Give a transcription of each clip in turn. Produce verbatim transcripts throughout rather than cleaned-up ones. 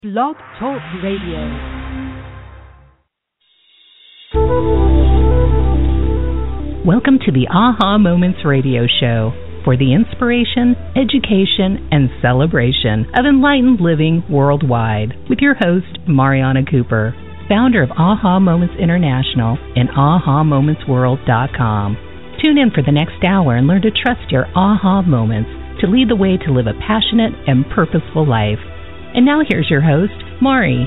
Blog Talk Radio. Welcome to the Aha Moments Radio Show for the inspiration, education, and celebration of enlightened living worldwide with your host, Mariana Cooper, founder of Aha Moments International and aha moments world dot com. Tune in for the next hour and learn to trust your aha moments to lead the way to live a passionate and purposeful life. And now here's your host, Mari.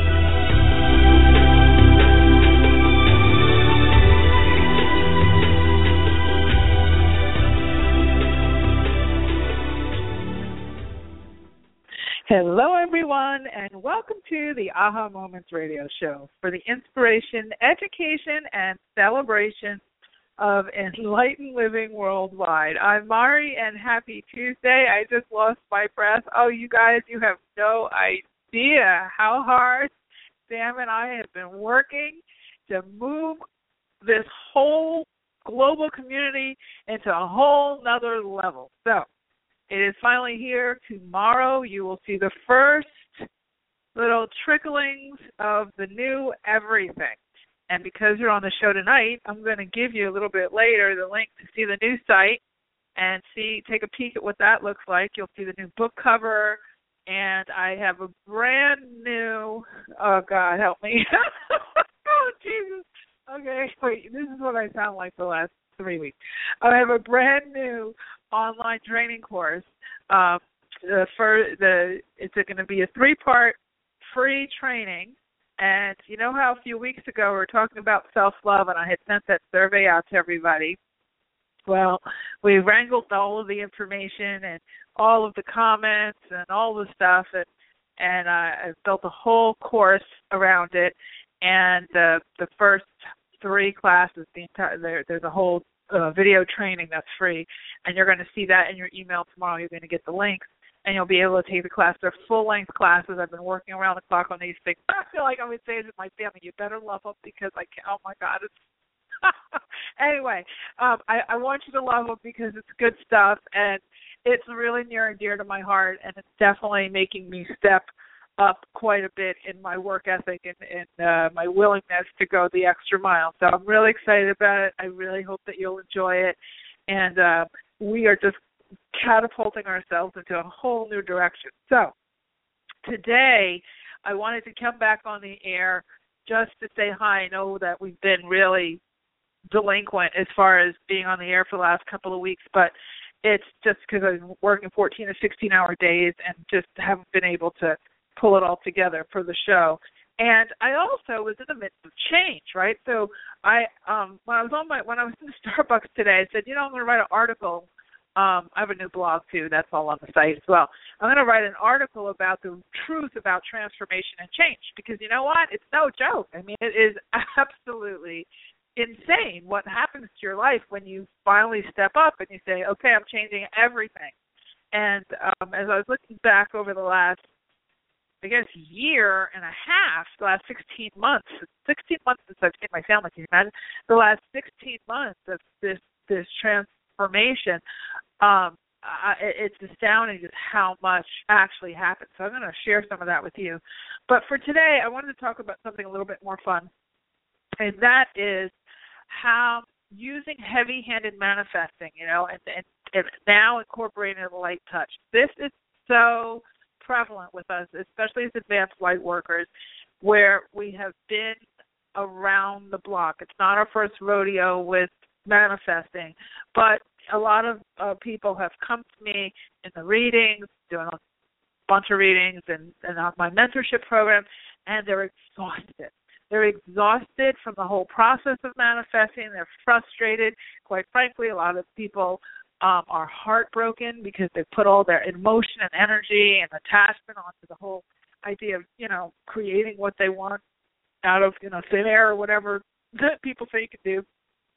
Hello, everyone, and welcome to the Aha Moments Radio Show for the inspiration, education, and celebration of enlightened living worldwide. I'm Mari, and happy Tuesday. I just lost my breath. Oh, you guys, you have no idea how hard Sam and I have been working to move this whole global community into a whole nother level. So it is finally here. Tomorrow you will see the first little tricklings of the new everything. And because you're on the show tonight, I'm going to give you a little bit later the link to see the new site and see, take a peek at what that looks like. You'll see the new book cover, and I have a brand new, oh, God, help me. Oh, Jesus. Okay, wait, this is what I sound like the last three weeks. I have a brand new online training course. Um, the, for the It's going to be a three-part free training. And you know how a few weeks ago we were talking about self-love and I had sent that survey out to everybody? Well, we wrangled all of the information and all of the comments and all the stuff, and, and uh, I built a whole course around it. And uh, the first three classes, the entire there, there's a whole uh, video training that's free, and you're going to see that in your email tomorrow. You're going to get the links. And you'll be able to take the class. They're full-length classes. I've been working around the clock on these things. I feel like I'm in stage with my family. You better love them because I can't. Oh, my God. It's anyway, um, I, I want you to love them because it's good stuff, and it's really near and dear to my heart, and it's definitely making me step up quite a bit in my work ethic and, and uh, my willingness to go the extra mile. So I'm really excited about it. I really hope that you'll enjoy it. And uh, we are just catapulting ourselves into a whole new direction. So today I wanted to come back on the air just to say hi. I know that we've been really delinquent as far as being on the air for the last couple of weeks, but it's just because I've been working fourteen or sixteen hour days and just haven't been able to pull it all together for the show. And I also was in the midst of change, right? So I um when I was on my when I was in Starbucks today, I said, you know, I'm going to write an article. Um, I have a new blog, too. That's all on the site as well. I'm going to write an article about the truth about transformation and change because, you know what? It's no joke. I mean, it is absolutely insane what happens to your life when you finally step up and you say, okay, I'm changing everything. And um, as I was looking back over the last, I guess, year and a half, the last sixteen months, sixteen months since I've seen my family, can you imagine? The last sixteen months of this, this transformation. Information, um, I, it's astounding just how much actually happened. So I'm going to share some of that with you. But for today, I wanted to talk about something a little bit more fun, and that is how using heavy-handed manifesting, you know, and, and, and now incorporating the light touch. This is so prevalent with us, especially as advanced light workers, where we have been around the block. It's not our first rodeo with manifesting, but a lot of uh, people have come to me in the readings, doing a bunch of readings and, and on my mentorship program, and they're exhausted. They're exhausted from the whole process of manifesting. They're frustrated. Quite frankly, a lot of people um, are heartbroken because they put all their emotion and energy and attachment onto the whole idea of, you know, creating what they want out of, you know, thin air or whatever that people say you can do.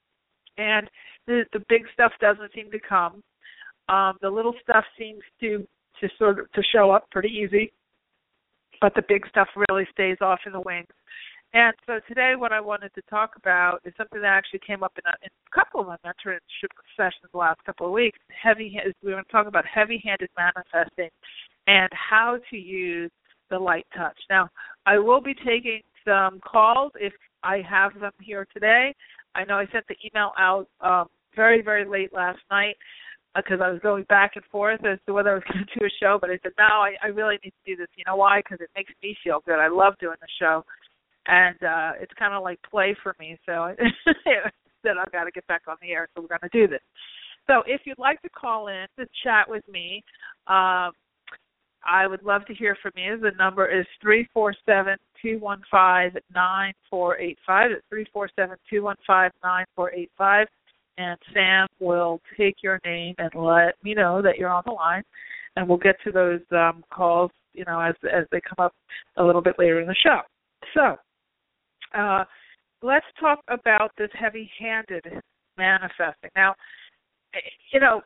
And the, the big stuff doesn't seem to come. Um, the little stuff seems to, to sort of to show up pretty easy, but the big stuff really stays off in the wings. And so today what I wanted to talk about is something that actually came up in a, in a couple of my mentorship sessions the last couple of weeks. Heavy, we were going to talk about heavy-handed manifesting and how to use the light touch. Now, I will be taking some calls if I have them here today. I know I sent the email out um, very, very late last night because I was going back and forth as to whether I was going to do a show, but I said, no, I, I really need to do this. You know why? Because it makes me feel good. I love doing the show, and uh, it's kind of like play for me. So I said, I've got to get back on the air, so we're going to do this. So if you'd like to call in to chat with me, um, I would love to hear from you. The number is three four seven, two one five, nine four eight five. It's three four seven, two one five, nine four eight five. And Sam will take your name and let me know that you're on the line, and we'll get to those um, calls, you know, as as they come up a little bit later in the show. So uh, let's talk about this heavy-handed manifesting. Now, you know,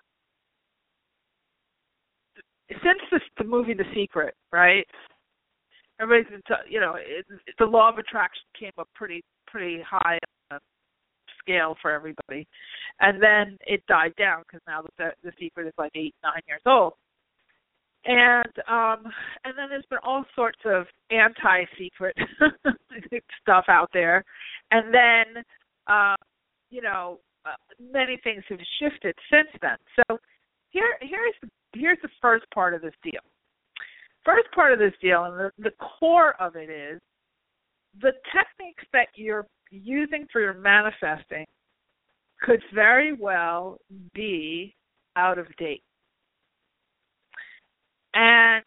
since this, the movie The Secret, right, everybody's been, t- you know, it, the law of attraction came up pretty pretty high on the scale for everybody. And then it died down because now the, the Secret is like eight, nine years old. And um, and then there's been all sorts of anti-secret stuff out there. And then, uh, you know, uh, many things have shifted since then. So here here's the, here's the first part of this deal. First part of this deal, and the, the core of it is, the techniques that you're using for your manifesting could very well be out of date. And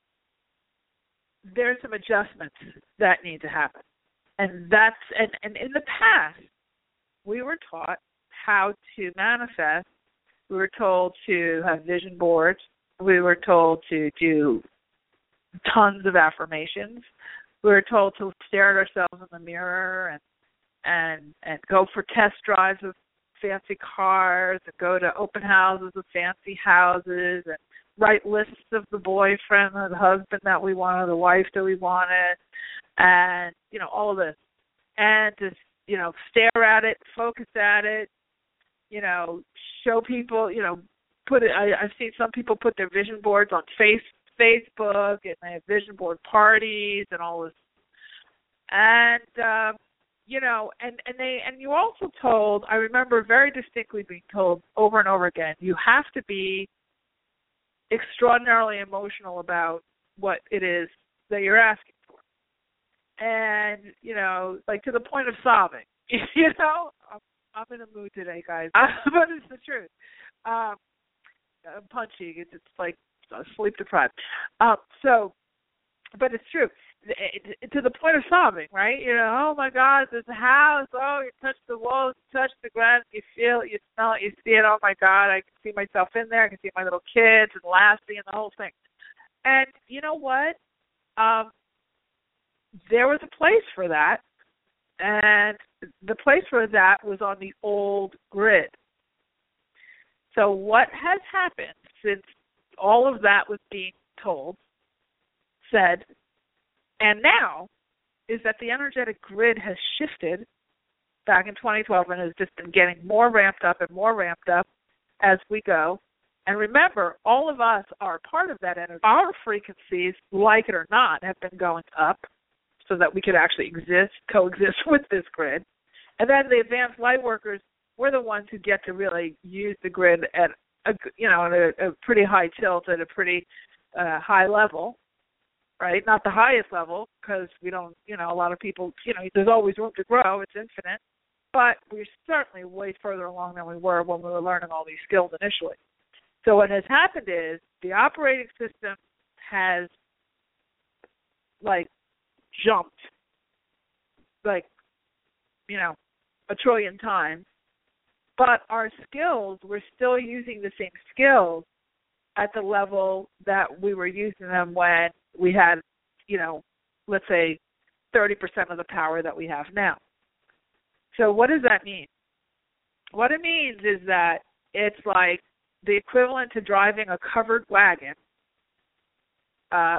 there's some adjustments that need to happen. And that's and, and in the past, we were taught how to manifest. We were told to have vision boards. We were told to do tons of affirmations. We were told to stare at ourselves in the mirror and and and go for test drives of fancy cars and go to open houses of fancy houses and write lists of the boyfriend or the husband that we wanted, the wife that we wanted, and, you know, all of this. And just, you know, stare at it, focus at it, you know, show people, you know, put it, I, I've seen some people put their vision boards on face, Facebook, and they have vision board parties and all this. And, um, you know, and, and they and you also told, I remember very distinctly being told over and over again, you have to be extraordinarily emotional about what it is that you're asking for. And, you know, like to the point of sobbing. You know, I'm, I'm in a mood today, guys. But it's the truth. Um, I'm punchy. It's, it's like sleep deprived. Um, so, but it's true. To the point of sobbing, right? You know, oh my God, there's a house. Oh, you touch the walls, you touch the ground, you feel it, you smell it, you see it. Oh my God, I can see myself in there. I can see my little kids and Lassie and the whole thing. And you know what? Um, there was a place for that, and the place for that was on the old grid. So what has happened since all of that was being told, said, and now is that the energetic grid has shifted back in twenty twelve and has just been getting more ramped up and more ramped up as we go. And remember, all of us are part of that energy. Our frequencies, like it or not, have been going up so that we could actually exist, coexist with this grid. And then the advanced light workers, we're the ones who get to really use the grid at a, you know, at a, a pretty high tilt, at a pretty uh, high level. Right, not the highest level, because we don't, you know, a lot of people, you know, there's always room to grow. It's infinite. But we're certainly way further along than we were when we were learning all these skills initially. So what has happened is the operating system has, like, jumped, like, you know, a trillion times. But our skills, we're still using the same skills at the level that we were using them when we had, you know, let's say thirty percent of the power that we have now. So what does that mean? What it means is that it's like the equivalent to driving a covered wagon uh,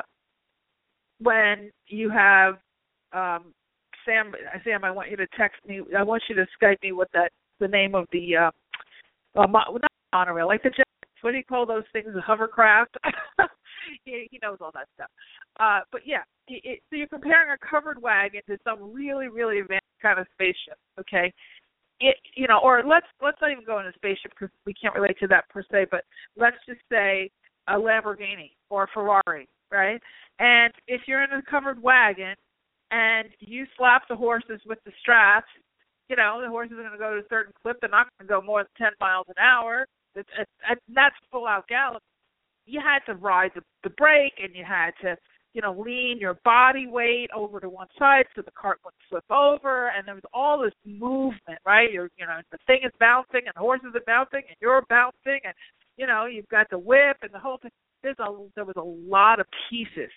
when you have, um, Sam, Sam, I want you to text me, I want you to Skype me what that, the name of the, uh, uh, not monorail, like the jet. What do you call those things? A hovercraft? he, he knows all that stuff. Uh, but yeah, it, it, so you're comparing a covered wagon to some really, really advanced kind of spaceship, okay? It, you know, or let's let's not even go into spaceship because we can't relate to that per se. But let's just say a Lamborghini or a Ferrari, right? And if you're in a covered wagon and you slap the horses with the straps, you know, the horses are going to go to a certain clip. They're not going to go more than ten miles an hour. It's, it's, that's full-out gallop. You had to ride the, the brake, and you had to, you know, lean your body weight over to one side so the cart wouldn't flip over, and there was all this movement, right? You're, you know, the thing is bouncing, and the horses are bouncing, and you're bouncing, and, you know, you've got the whip and the whole thing. There's a, there was a lot of pieces,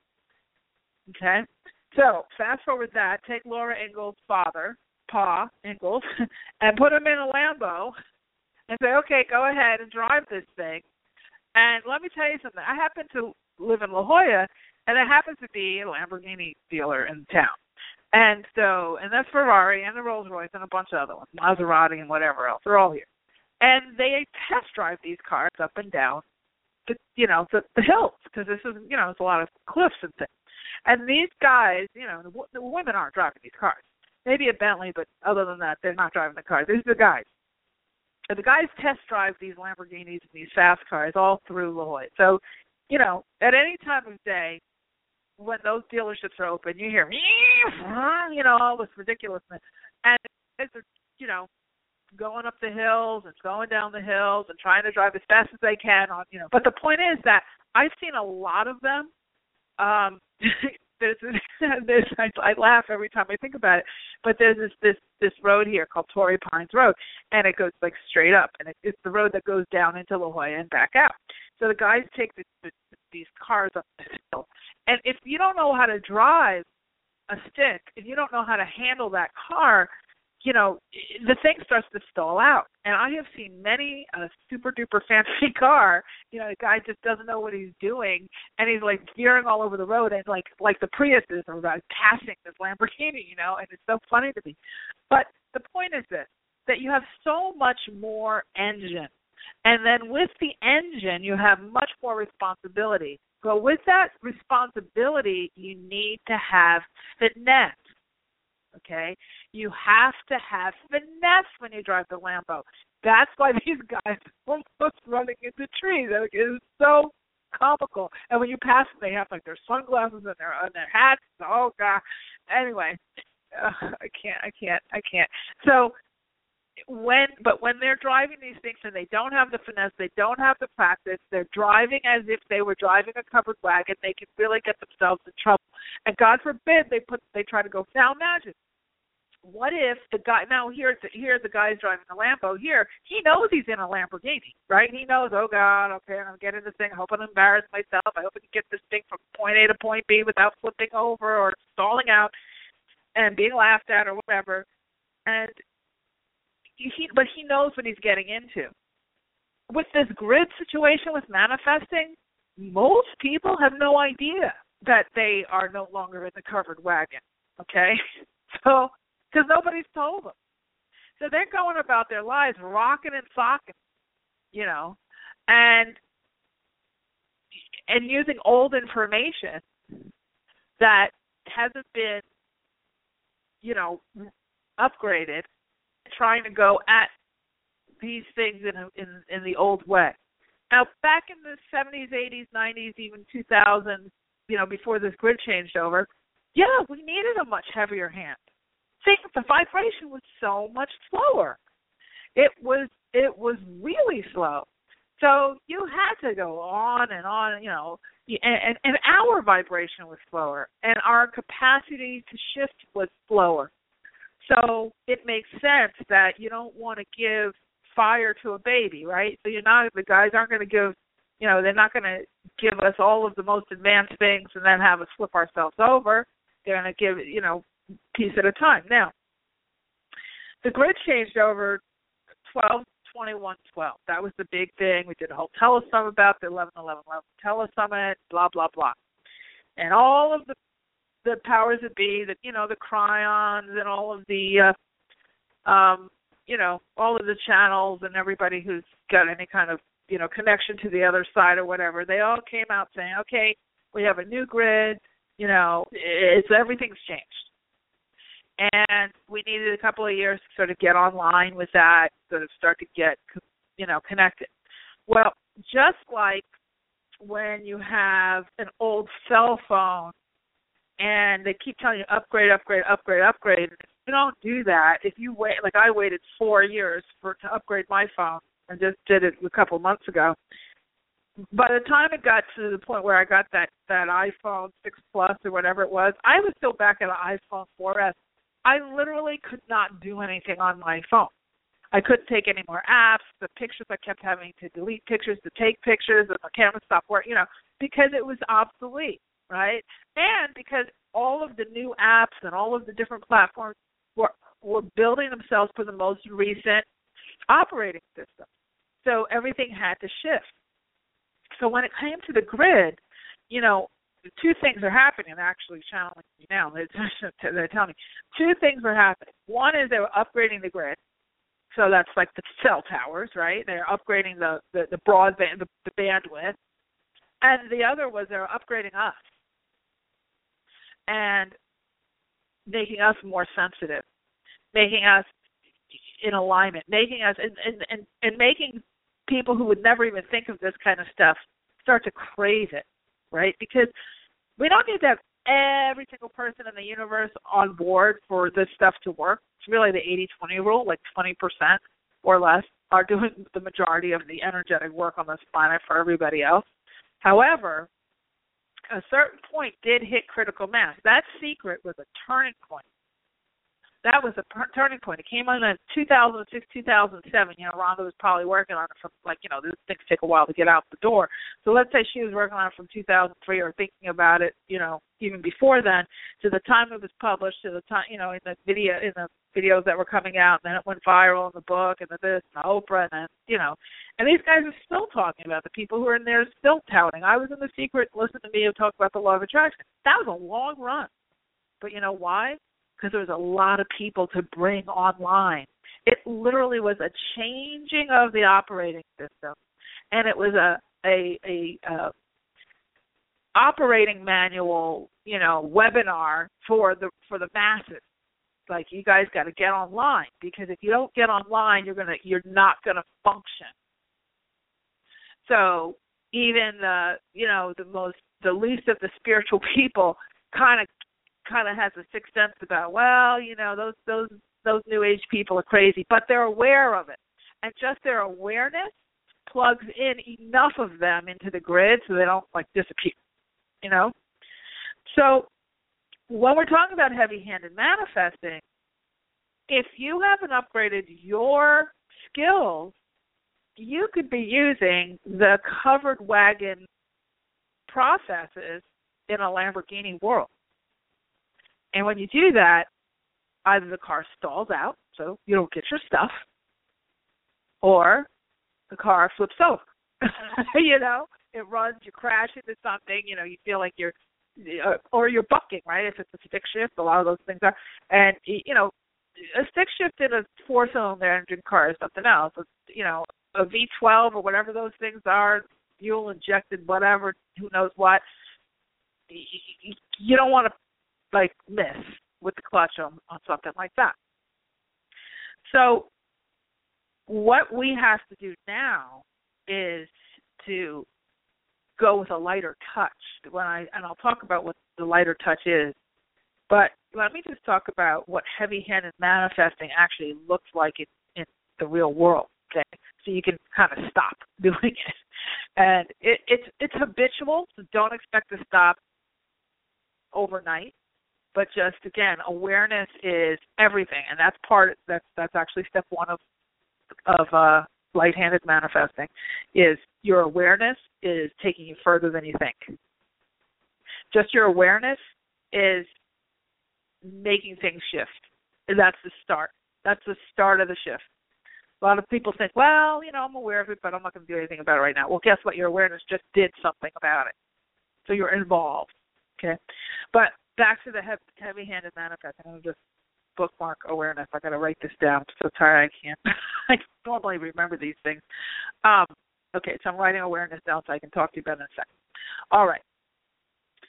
okay? So fast forward that, take Laura Ingalls' father, Pa Ingalls, and put him in a Lambo and say, okay, go ahead and drive this thing. And let me tell you something. I happen to live in La Jolla, and there happens to be a Lamborghini dealer in town. And so, and that's Ferrari and the Rolls Royce and a bunch of other ones, Maserati and whatever else. They're all here. And they test drive these cars up and down, the, you know, the, the hills, because this is, you know, it's a lot of cliffs and things. And these guys, you know, the, the women aren't driving these cars. Maybe a Bentley, but other than that, they're not driving the cars. These are the guys. And the guys test drive these Lamborghinis and these fast cars all through La Jolla. So, you know, at any time of day, when those dealerships are open, you hear, you know, all this ridiculousness. And guys are, you know, going up the hills and going down the hills and trying to drive as fast as they can on, you know. But the point is that I've seen a lot of them. Um, there's, there's I, I laugh every time I think about it. But there's this this this road here called Torrey Pines Road, and it goes like straight up, and it, it's the road that goes down into La Jolla and back out. So the guys take the, the, these cars up the hill, and if you don't know how to drive a stick, if you don't know how to handle that car, you know, the thing starts to stall out. And I have seen many a super duper fancy car, you know, the guy just doesn't know what he's doing, and he's like veering all over the road, and like like the Priuses are like passing this Lamborghini, you know, and it's so funny to me. But the point is this, that you have so much more engine. And then with the engine, you have much more responsibility. But with that responsibility, you need to have finesse. Okay? You have to have finesse when you drive the Lambo. That's why these guys are almost running into trees. It's so comical. And when you pass them, they have like their sunglasses and their and their hats. Oh God. Anyway, uh, I can't. I can't. I can't. So when, but when they're driving these things and they don't have the finesse, they don't have the practice. They're driving as if they were driving a covered wagon. They can really get themselves in trouble. And God forbid they put they try to go. Now imagine, what if the guy, now here, here the guy's driving a Lambo here, he knows he's in a Lamborghini, right? He knows, oh God, okay, I'm going to get in this thing. I hope I don't embarrass myself. I hope I can get this thing from point A to point B without flipping over or stalling out and being laughed at or whatever. And he, but he knows what he's getting into. With this grid situation with manifesting, most people have no idea that they are no longer in the covered wagon, okay? So, because nobody's told them. So they're going about their lives rocking and socking, you know, and and using old information that hasn't been, you know, upgraded, trying to go at these things in a, in in the old way. Now, back in the seventies, eighties, nineties, even two thousands, you know, before this grid changed over, yeah, we needed a much heavier hand. See, the vibration was so much slower. It was it was really slow. So you had to go on and on, you know, and, and our vibration was slower, and our capacity to shift was slower. So it makes sense that you don't want to give fire to a baby, right? So you're not, the guys aren't going to give, you know, they're not going to give us all of the most advanced things and then have us flip ourselves over. They're going to give, you know, piece at a time. Now, the grid changed over twelve twenty-one twelve. That was the big thing. We did a whole telesummit about the eleven eleven eleven telesummit, blah, blah, blah. And all of the the powers that be, that, you know, the Cryons and all of the, uh, um, you know, all of the channels and everybody who's got any kind of, you know, connection to the other side or whatever, they all came out saying, okay, We have a new grid. You know, it's everything's changed. And we needed a couple of years to sort of get online with that, sort of start to get, you know, connected. Well, just like when you have an old cell phone and they keep telling you upgrade, upgrade, upgrade, upgrade, if you don't do that, if you wait, like I waited four years for to upgrade my phone and just did it a couple of months ago. By the time it got to the point where I got that, that iPhone six Plus or whatever it was, I was still back at an iPhone four S. I literally could not do anything on my phone. I couldn't take any more apps. The pictures, I kept having to delete pictures to take pictures, and the camera stopped working, you know, because it was obsolete, right? And because all of the new apps and all of the different platforms were, were building themselves for the most recent operating system. So everything had to shift. So when it came to the grid, you know, two things are happening, actually channeling me now. They're, they're telling me two things are happening. One is they were upgrading the grid. So that's like the cell towers, right? They're upgrading the, the, the broadband, the, the bandwidth. And the other was they're upgrading us and making us more sensitive, making us in alignment, making us, and, and, and, and making people who would never even think of this kind of stuff start to crave it. Right? Because we don't need to have every single person in the universe on board for this stuff to work. It's really the eighty twenty rule, like twenty percent or less are doing the majority of the energetic work on this planet for everybody else. However, a certain point did hit critical mass. That secret was a turning point. That was a per- turning point. It came on in two thousand six, two thousand seven. You know, Rhonda was probably working on it from, like, you know, these things take a while to get out the door. So let's say she was working on it from two thousand three or thinking about it, you know, even before then, to the time it was published, to the time, you know, in the video, in the videos that were coming out, and then it went viral in the book, and the this, and the Oprah, and then, you know, and these guys are still talking about, the people who are in there still touting. I was in The Secret, listen to me talk about the law of attraction. That was a long run. But you know why? Because there was a lot of people to bring online. It literally was a changing of the operating system, and it was a a, a, a operating manual, you know, webinar for the for the masses. Like, you guys got to get online, because if you don't get online, you're gonna you're not gonna function. So even the you know the most the least of the spiritual people kind of. kind of has a sixth sense about, well, you know, those those those new age people are crazy, but they're aware of it. And just their awareness plugs in enough of them into the grid so they don't, like, disappear, you know? So when we're talking about heavy-handed manifesting, if you haven't upgraded your skills, you could be using the covered wagon processes in a Lamborghini world. And when you do that, either the car stalls out, so you don't get your stuff, or the car flips over. You know, it runs, you crash into something, you know, you feel like you're, or you're bucking, right? If it's a stick shift, a lot of those things are. And, you know, a stick shift in a four-cylinder engine car is something else. It's, you know, a V twelve or whatever those things are, fuel injected, whatever, who knows what. You don't want to, like, miss with the clutch on, on something like that. So what we have to do now is to go with a lighter touch. When I and I'll talk about what the lighter touch is, but let me just talk about what heavy-handed manifesting actually looks like in, in the real world, okay? So you can kind of stop doing it. And it, it's it's habitual, so don't expect to stop overnight. But just, again, awareness is everything, and that's part. That's that's actually step one of of uh, light-handed manifesting. Is your awareness is taking you further than you think. Just your awareness is making things shift. And that's the start. That's the start of the shift. A lot of people think, well, you know, I'm aware of it, but I'm not going to do anything about it right now. Well, guess what? Your awareness just did something about it. So you're involved. Okay, but back to the heavy-handed manifesting. I'm going to just bookmark awareness. I got to write this down. I'm so tired I can't. I normally remember these things. Um, okay, so I'm writing awareness down so I can talk to you about it in a second. All right.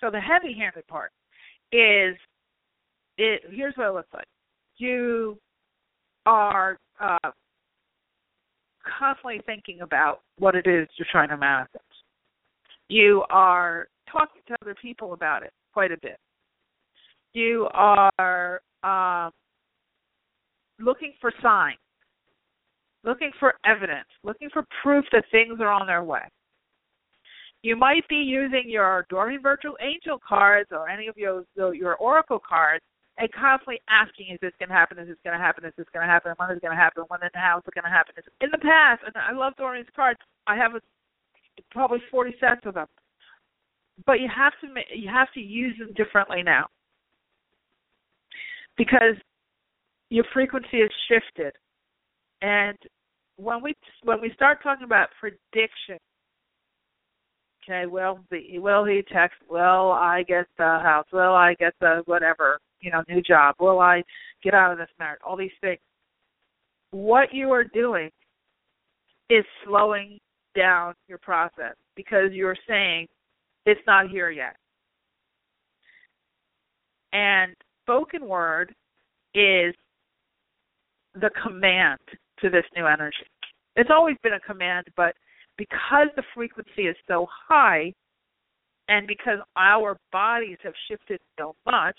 So the heavy-handed part is, it. here's what it looks like. You are uh, constantly thinking about what it is you're trying to manifest. You are talking to other people about it quite a bit. You are um, looking for signs, looking for evidence, looking for proof that things are on their way. You might be using your Doreen Virtual Angel cards or any of your your Oracle cards and constantly asking, is this going to happen, is this going to happen, is this going to happen, when is it going to happen, when and how is it going to happen. In the past, and I love Doreen's cards, I have a, probably forty sets of them. But you have to you have to use them differently now because your frequency has shifted. And when we when we start talking about prediction, okay, will the will he text? Will I get the house? Will I get the whatever, you know, new job? Will I get out of this marriage? All these things. What you are doing is slowing down your process because you're saying it's not here yet. And spoken word is the command to this new energy. It's always been a command, but because the frequency is so high and because our bodies have shifted so much,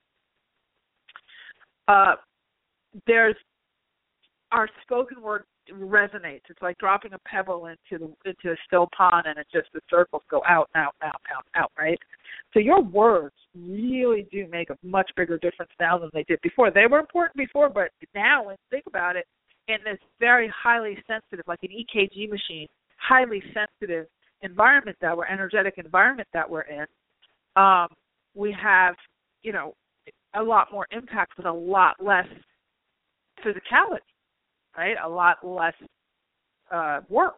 uh, there's our spoken word resonates. It's like dropping a pebble into the into a still pond, and it just the circles go out, out, out, out, out, right? So your words really do make a much bigger difference now than they did before. They were important before, but now, when you think about it, in this very highly sensitive, like an E K G machine, highly sensitive environment that we're, energetic environment that we're in, um, we have, you know, a lot more impact with a lot less physicality. Right, a lot less uh, work.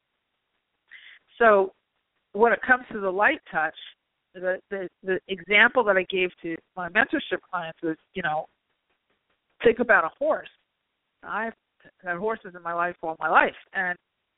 So when it comes to the light touch, the, the the example that I gave to my mentorship clients is, you know, think about a horse. I've had horses in my life all my life, and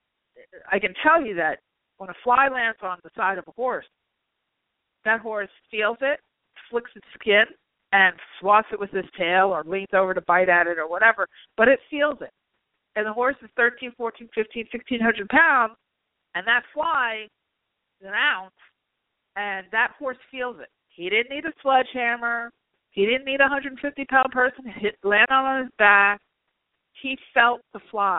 I can tell you that when a fly lands on the side of a horse, that horse feels it, flicks its skin, and swats it with his tail or leans over to bite at it or whatever, but it feels it. And the horse is thirteen, fourteen, fifteen, sixteen hundred pounds, and that fly is an ounce, and that horse feels it. He didn't need a sledgehammer. He didn't need a one hundred fifty pound person to hit, land on his back. He felt the fly.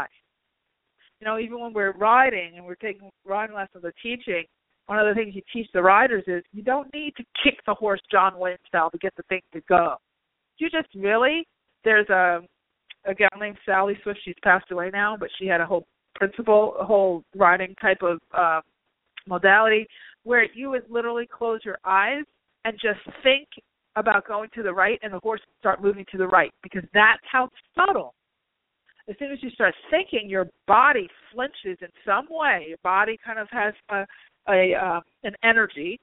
You know, even when we're riding and we're taking riding lessons or teaching, one of the things you teach the riders is you don't need to kick the horse John Wayne style to get the thing to go. You just really, there's a a gal named Sally Swift. She's passed away now, but she had a whole principle, a whole riding type of uh, modality where you would literally close your eyes and just think about going to the right, and the horse would start moving to the right because that's how subtle. As soon as you start thinking, your body flinches in some way. Your body kind of has a, a uh, an energy,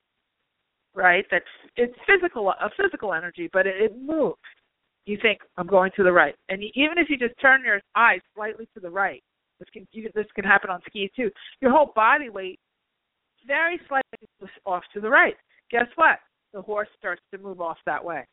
right? That's it's physical, a physical energy, but it, it moves. You think, I'm going to the right. And even if you just turn your eyes slightly to the right, this can, you, this can happen on skis too, your whole body weight very slightly off to the right. Guess what? The horse starts to move off that way.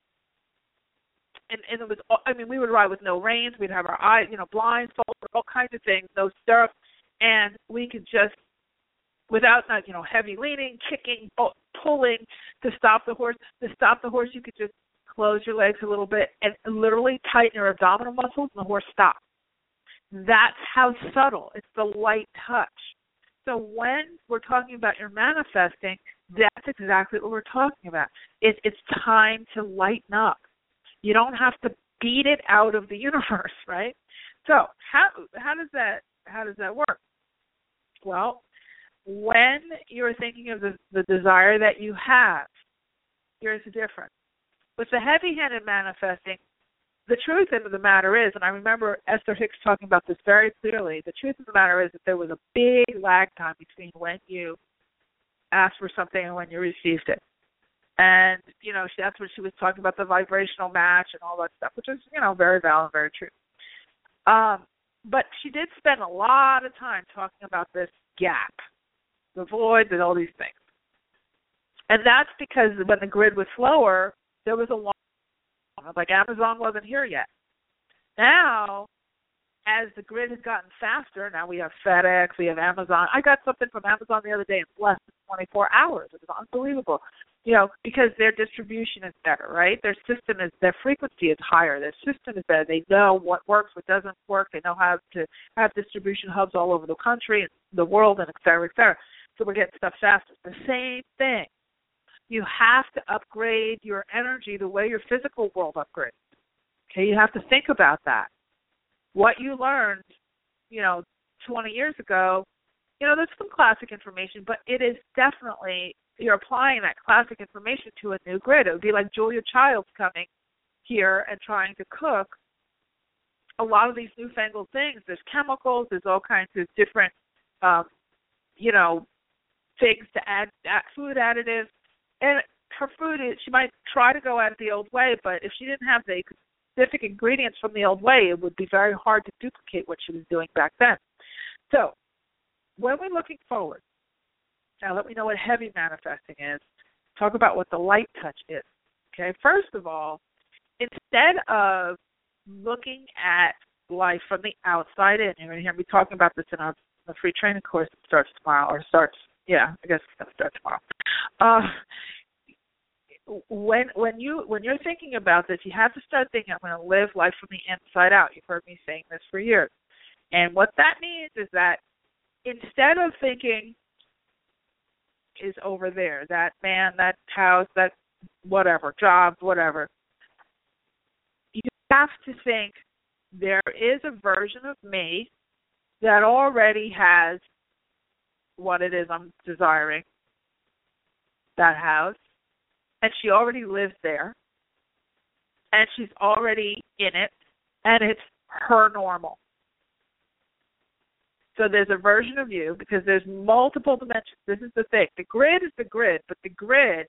And, and it was, I mean, we would ride with no reins. We'd have our eyes, you know, blindfolded, all kinds of things, no stirrups. And we could just, without, you know, heavy leaning, kicking, pulling to stop the horse, to stop the horse, you could just close your legs a little bit and literally tighten your abdominal muscles, and the horse stops. That's how subtle. It's the light touch. So when we're talking about your manifesting, that's exactly what we're talking about. It, it's time to lighten up. You don't have to beat it out of the universe, right? So how how does that how does that work? Well, when you're thinking of the, the desire that you have, here's the difference. With the heavy-handed manifesting, the truth of the matter is, and I remember Esther Hicks talking about this very clearly, the truth of the matter is that there was a big lag time between when you asked for something and when you received it. And, you know, that's what she was talking about, the vibrational match and all that stuff, which is, you know, very valid and very true. Um, but she did spend a lot of time talking about this gap, the void, and all these things. And that's because when the grid was slower, there was a long, like Amazon wasn't here yet. Now, as the grid has gotten faster, now we have FedEx, we have Amazon. I got something from Amazon the other day in less than twenty-four hours. It was unbelievable, you know, because their distribution is better, right? Their system is, their frequency is higher. Their system is better. They know what works, what doesn't work. They know how to have distribution hubs all over the country and the world, and et cetera, et cetera. So we're getting stuff faster. The same thing. You have to upgrade your energy the way your physical world upgrades. Okay, you have to think about that. What you learned, you know, twenty years ago, you know, there's some classic information, but it is definitely, you're applying that classic information to a new grid. It would be like Julia Childs coming here and trying to cook a lot of these newfangled things. There's chemicals, there's all kinds of different, um, you know, things to add, add food additives. And her food, is, she might try to go at it the old way, but if she didn't have the specific ingredients from the old way, it would be very hard to duplicate what she was doing back then. So when we're looking forward, now let me know what heavy manifesting is. Talk about what the light touch is. Okay, first of all, instead of looking at life from the outside in, you're going to hear me talking about this in our the free training course that starts tomorrow, or starts, yeah, I guess it's going to start tomorrow. Uh, When when you when you're thinking about this, you have to start thinking, I'm going to live life from the inside out. You've heard me saying this for years. And what that means is that instead of thinking is over there, that man, that house, that whatever, job, whatever, you have to think there is a version of me that already has what it is I'm desiring, that house. And she already lives there, and she's already in it, and it's her normal. So there's a version of you, because there's multiple dimensions. This is the thing. The grid is the grid, but the grid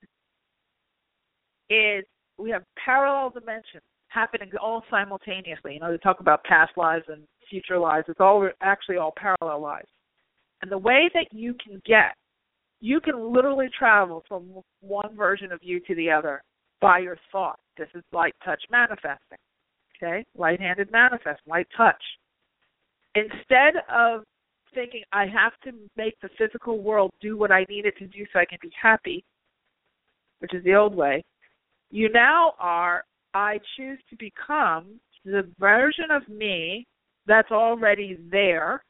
is, we have parallel dimensions happening all simultaneously. You know, they talk about past lives and future lives. It's all actually all parallel lives. And the way that you can get You can literally travel from one version of you to the other by your thought. This is light touch manifesting, okay? Light-handed manifest, light touch. Instead of thinking, I have to make the physical world do what I need it to do so I can be happy, which is the old way, you now are, I choose to become the version of me that's already there.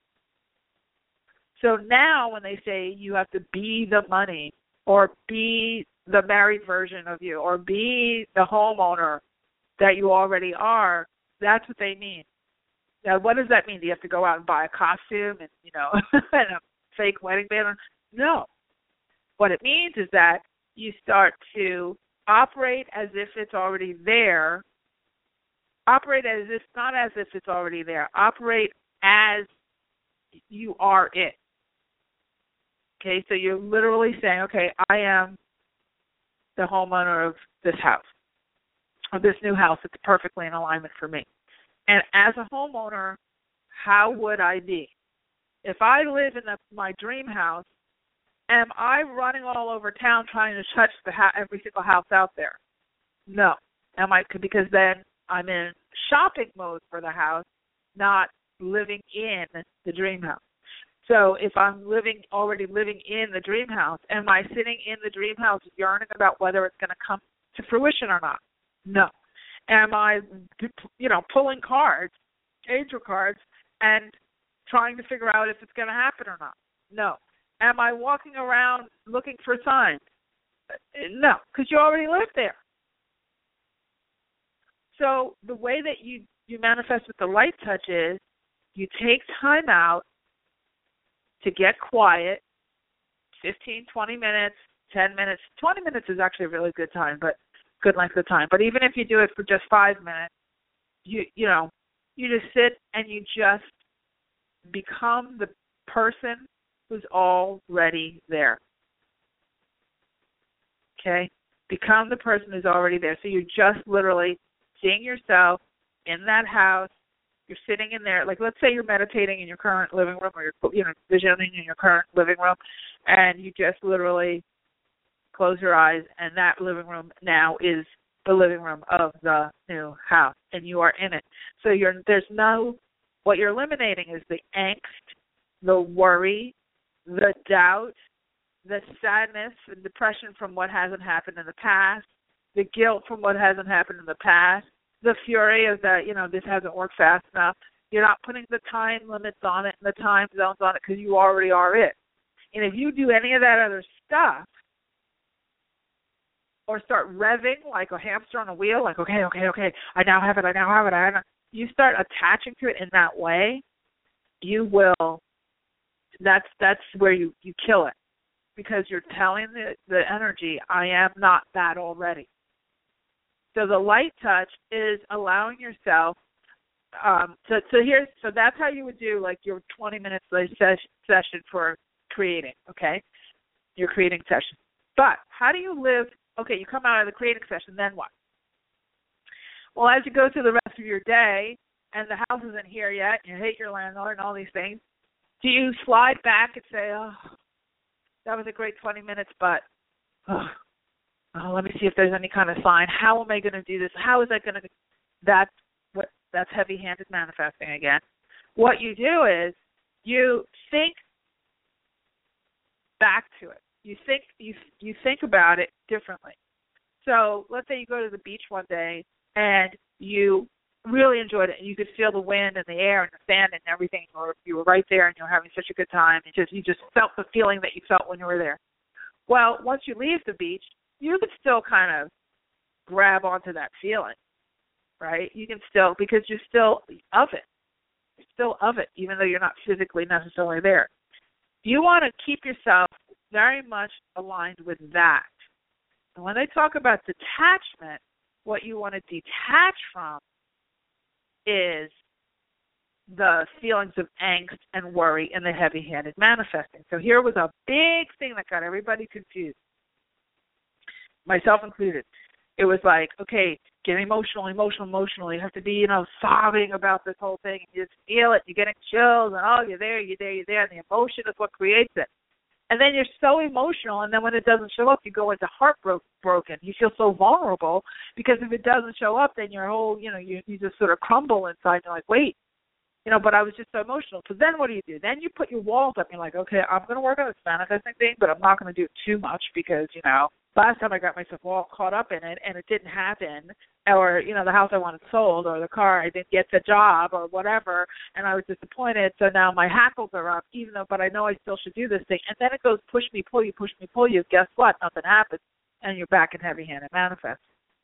So now when they say you have to be the money, or be the married version of you, or be the homeowner that you already are, that's what they mean. Now, what does that mean? Do you have to go out and buy a costume and, you know, and a fake wedding band? No. What it means is that you start to operate as if it's already there. Operate as if, not as if it's already there. Operate as you are it. Okay, so you're literally saying, okay, I am the homeowner of this house, or this new house that's perfectly in alignment for me. And as a homeowner, how would I be? If I live in the, my dream house, am I running all over town trying to touch the ha- every single house out there? No. Am I? Because then I'm in shopping mode for the house, not living in the dream house. So if I'm living already living in the dream house, am I sitting in the dream house yearning about whether it's going to come to fruition or not? No. Am I, you know, pulling cards, angel cards, and trying to figure out if it's going to happen or not? No. Am I walking around looking for signs? No, because you already live there. So the way that you, you manifest with the light touch is you take time out to get quiet, fifteen, twenty minutes, ten minutes. twenty minutes is actually a really good time, but good length of time. But even if you do it for just five minutes, you you know, you just sit and you just become the person who's already there. Okay? Become the person who's already there. So you're just literally seeing yourself in that house. You're sitting in there, like let's say you're meditating in your current living room, or you're, you know, visioning in your current living room, and you just literally close your eyes, and that living room now is the living room of the new house, and you are in it. So you're there's no, what you're eliminating is the angst, the worry, the doubt, the sadness and depression from what hasn't happened in the past, the guilt from what hasn't happened in the past, the fury of that, you know, this hasn't worked fast enough. You're not putting the time limits on it and the time zones on it because you already are it. And if you do any of that other stuff, or start revving like a hamster on a wheel, like, okay, okay, okay, I now have it, I now have it, I have it, you start attaching to it in that way, you will, that's that's where you, you kill it. Because you're telling the, the energy, I am not that already. So the light touch is allowing yourself, um, so, so here's, so that's how you would do like your twenty minutes session for creating, okay? Your creating session. But how do you live, okay, you come out of the creating session, then what? Well, as you go through the rest of your day, and the house isn't here yet, and you hate your landlord and all these things, do you slide back and say, oh, that was a great twenty minutes, but oh, oh, let me see if there's any kind of sign. How am I going to do this? How is that going to? That's what. That's heavy-handed manifesting again. What you do is you think back to it. You think you you think about it differently. So let's say you go to the beach one day and you really enjoyed it, and you could feel the wind and the air and the sand and everything, or you were right there and you were having such a good time. You just you just felt the feeling that you felt when you were there. Well, once you leave the beach, you could still kind of grab onto that feeling, right? You can still, because you're still of it. You're still of it, even though you're not physically necessarily there. You want to keep yourself very much aligned with that. And when they talk about detachment, what you want to detach from is the feelings of angst and worry and the heavy-handed manifesting. So here was a big thing that got everybody confused, myself included. It was like, okay, get emotional, emotional, emotional. You have to be, you know, sobbing about this whole thing. You just feel it. You're getting chills, and oh, you're there, you're there, you're there. And the emotion is what creates it. And then you're so emotional, and then when it doesn't show up, you go into heartbroken. You feel so vulnerable because if it doesn't show up, then your whole, you know, you, you just sort of crumble inside. You're like, wait, you know, but I was just so emotional. So then what do you do? Then you put your walls up. And you're like, okay, I'm going to work on this manifesting thing, but I'm not going to do it too much because, you know, last time I got myself all caught up in it and it didn't happen, or, you know, the house I wanted sold, or the car, I didn't get the job, or whatever, and I was disappointed, so now my hackles are up, even though, but I know I still should do this thing. And then it goes push me, pull you, push me, pull you. Guess what? Nothing happens, and you're back in heavy-handed manifest.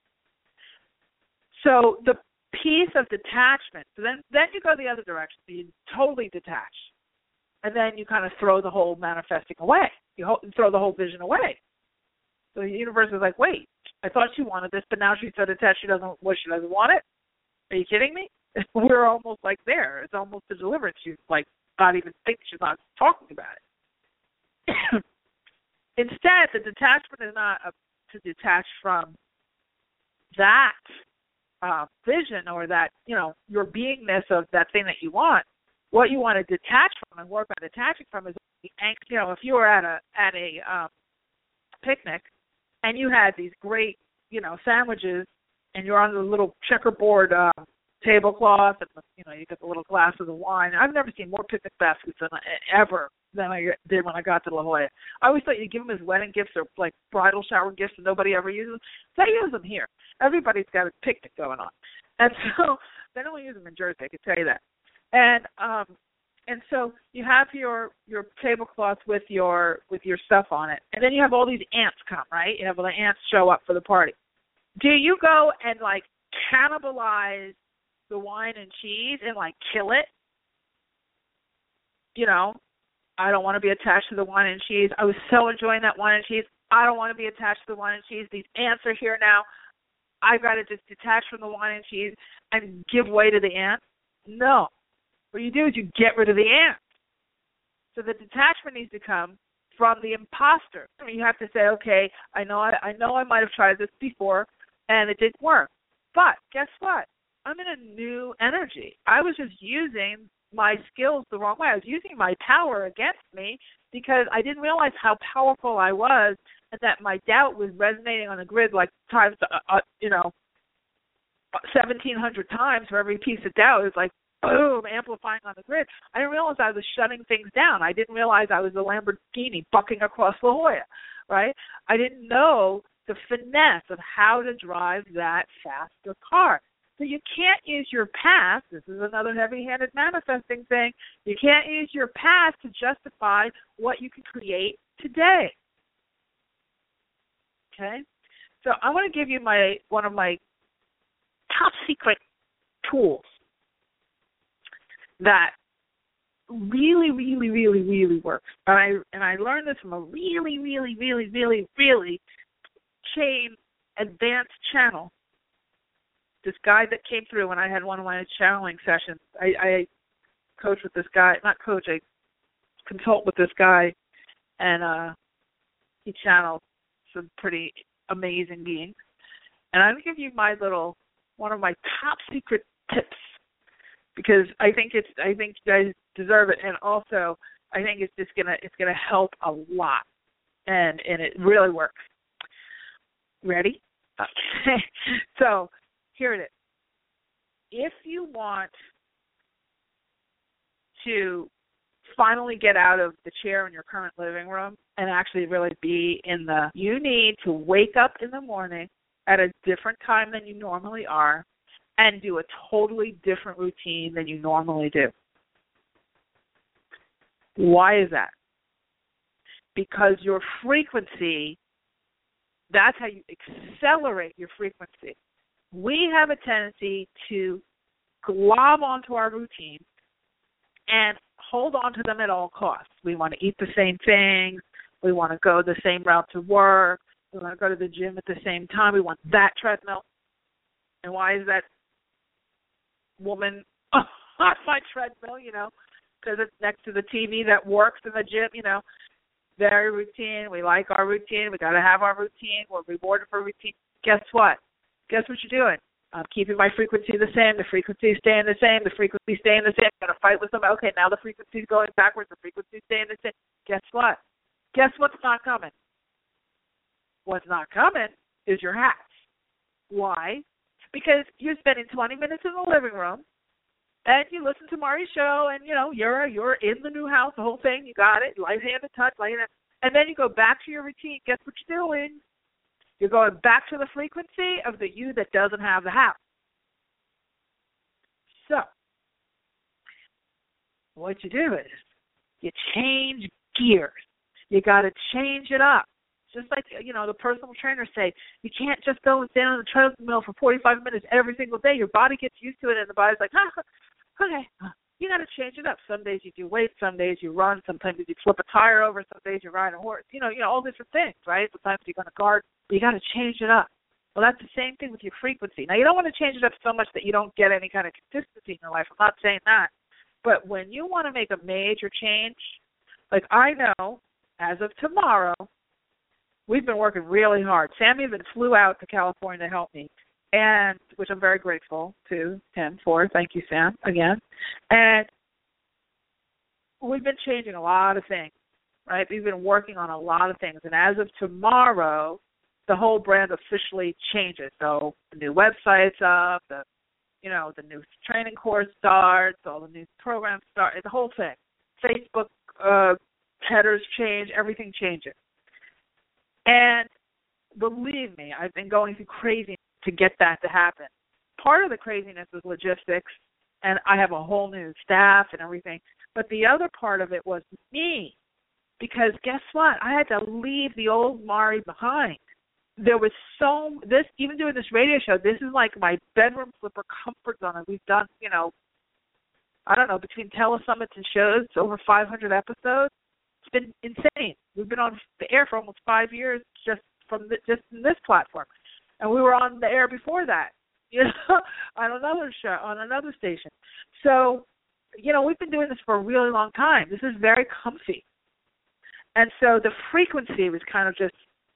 So the piece of detachment, so then, then you go the other direction, so you totally detach, and then you kind of throw the whole manifesting away. You ho- throw the whole vision away. So the universe is like, wait, I thought she wanted this, but now she's so detached she doesn't, what, she doesn't want it? Are you kidding me? We're almost like there. It's almost a deliverance. She's like not even thinking, she's not talking about it. Instead, the detachment is not a, to detach from that uh, vision or that, you know, your beingness of that thing that you want. What you want to detach from and work on detaching from is the angst. You know, if you were at a at a um, picnic and you had these great, you know, sandwiches, and you're on the little checkerboard uh, tablecloth, and you know, you get the little glasses of wine. I've never seen more picnic baskets than I, ever than I did when I got to La Jolla. I always thought you give them as wedding gifts or like bridal shower gifts, and nobody ever uses them. They use them here. Everybody's got a picnic going on, and so they don't use them in Jersey. I can tell you that. And um, and so you have your your tablecloth with your with your stuff on it, and then you have all these ants come, right? You have all the ants show up for the party. Do you go and like cannibalize the wine and cheese and like kill it? You know, I don't want to be attached to the wine and cheese. I was so enjoying that wine and cheese. I don't want to be attached to the wine and cheese. These ants are here now. I've got to just detach from the wine and cheese and give way to the ants. No. What you do is you get rid of the ants. So the detachment needs to come from the imposter. I mean, you have to say, okay, I know I, I know I might have tried this before and it didn't work. But guess what? I'm in a new energy. I was just using my skills the wrong way. I was using my power against me because I didn't realize how powerful I was, and that my doubt was resonating on the grid like times, uh, uh, you know, seventeen hundred times for every piece of doubt. It was like, boom, amplifying on the grid. I didn't realize I was shutting things down. I didn't realize I was a Lamborghini bucking across La Jolla, right? I didn't know the finesse of how to drive that faster car. So you can't use your past. This is another heavy-handed manifesting thing. You can't use your past to justify what you can create today. Okay? So I want to give you my one of my top secret tools that really, really, really, really works. And I and I learned this from a really, really, really, really, really chain advanced channel. This guy that came through when I had one of my channeling sessions. I, I coach with this guy, not coach, I consult with this guy, and uh, he channels some pretty amazing beings. And I'm going to give you my little, one of my top secret tips, because I think it's, I think you guys deserve it, and also I think it's just gonna, it's gonna help a lot, and and it really works. Ready? Okay. So here it is. If you want to finally get out of the chair in your current living room and actually really be in the, you need to wake up in the morning at a different time than you normally are and do a totally different routine than you normally do. Why is that? Because your frequency, that's how you accelerate your frequency. We have a tendency to glob onto our routines and hold on to them at all costs. We want to eat the same things. We want to go the same route to work. We want to go to the gym at the same time. We want that treadmill. And why is that woman on my treadmill, you know, because it's next to the T V that works in the gym, you know. Very routine. We like our routine. We got to have our routine. We're rewarded for routine. Guess what? Guess what you're doing? I'm keeping my frequency the same. The frequency is staying the same. The frequency is staying the same. I'm going to fight with them. Okay, now the frequency is going backwards. The frequency is staying the same. Guess what? Guess what's not coming? What's not coming is your hats. Why? Because you're spending twenty minutes in the living room, and you listen to Mari's show, and, you know, you're you're in the new house, the whole thing. You got it. Light hand and touch, light hand. And then you go back to your routine. Guess what you're doing? You're going back to the frequency of the you that doesn't have the house. So what you do is you change gears. You got to change it up. Just like, you know, the personal trainers say, you can't just go and stand on the treadmill for forty-five minutes every single day. Your body gets used to it, and the body's like, ah, okay. You got to change it up. Some days you do weights, some days you run, sometimes you flip a tire over, some days you ride a horse. You know, you know, all different things, right? Sometimes you're going to guard, but you got to change it up. Well, that's the same thing with your frequency. Now, you don't want to change it up so much that you don't get any kind of consistency in your life. I'm not saying that. But when you want to make a major change, like I know, as of tomorrow, we've been working really hard. Sam even flew out to California to help me, and which I'm very grateful to him for. Thank you, Sam, again. And we've been changing a lot of things, right? We've been working on a lot of things. And as of tomorrow, the whole brand officially changes. So the new website's up, the you know, the new training course starts, all the new programs start, the whole thing. Facebook uh, headers change, everything changes. And believe me, I've been going through craziness to get that to happen. Part of the craziness is logistics, and I have a whole new staff and everything. But the other part of it was me, because guess what? I had to leave the old Mari behind. There was so, this, even doing this radio show, this is like my bedroom flipper comfort zone. We've done, you know, I don't know, between telesummits and shows, over five hundred episodes. It's been insane. We've been on the air for almost five years just from the, just in this platform, and we were on the air before that, you know, on another show, on another station. So, you know, we've been doing this for a really long time. This is very comfy, and so the frequency was kind of just,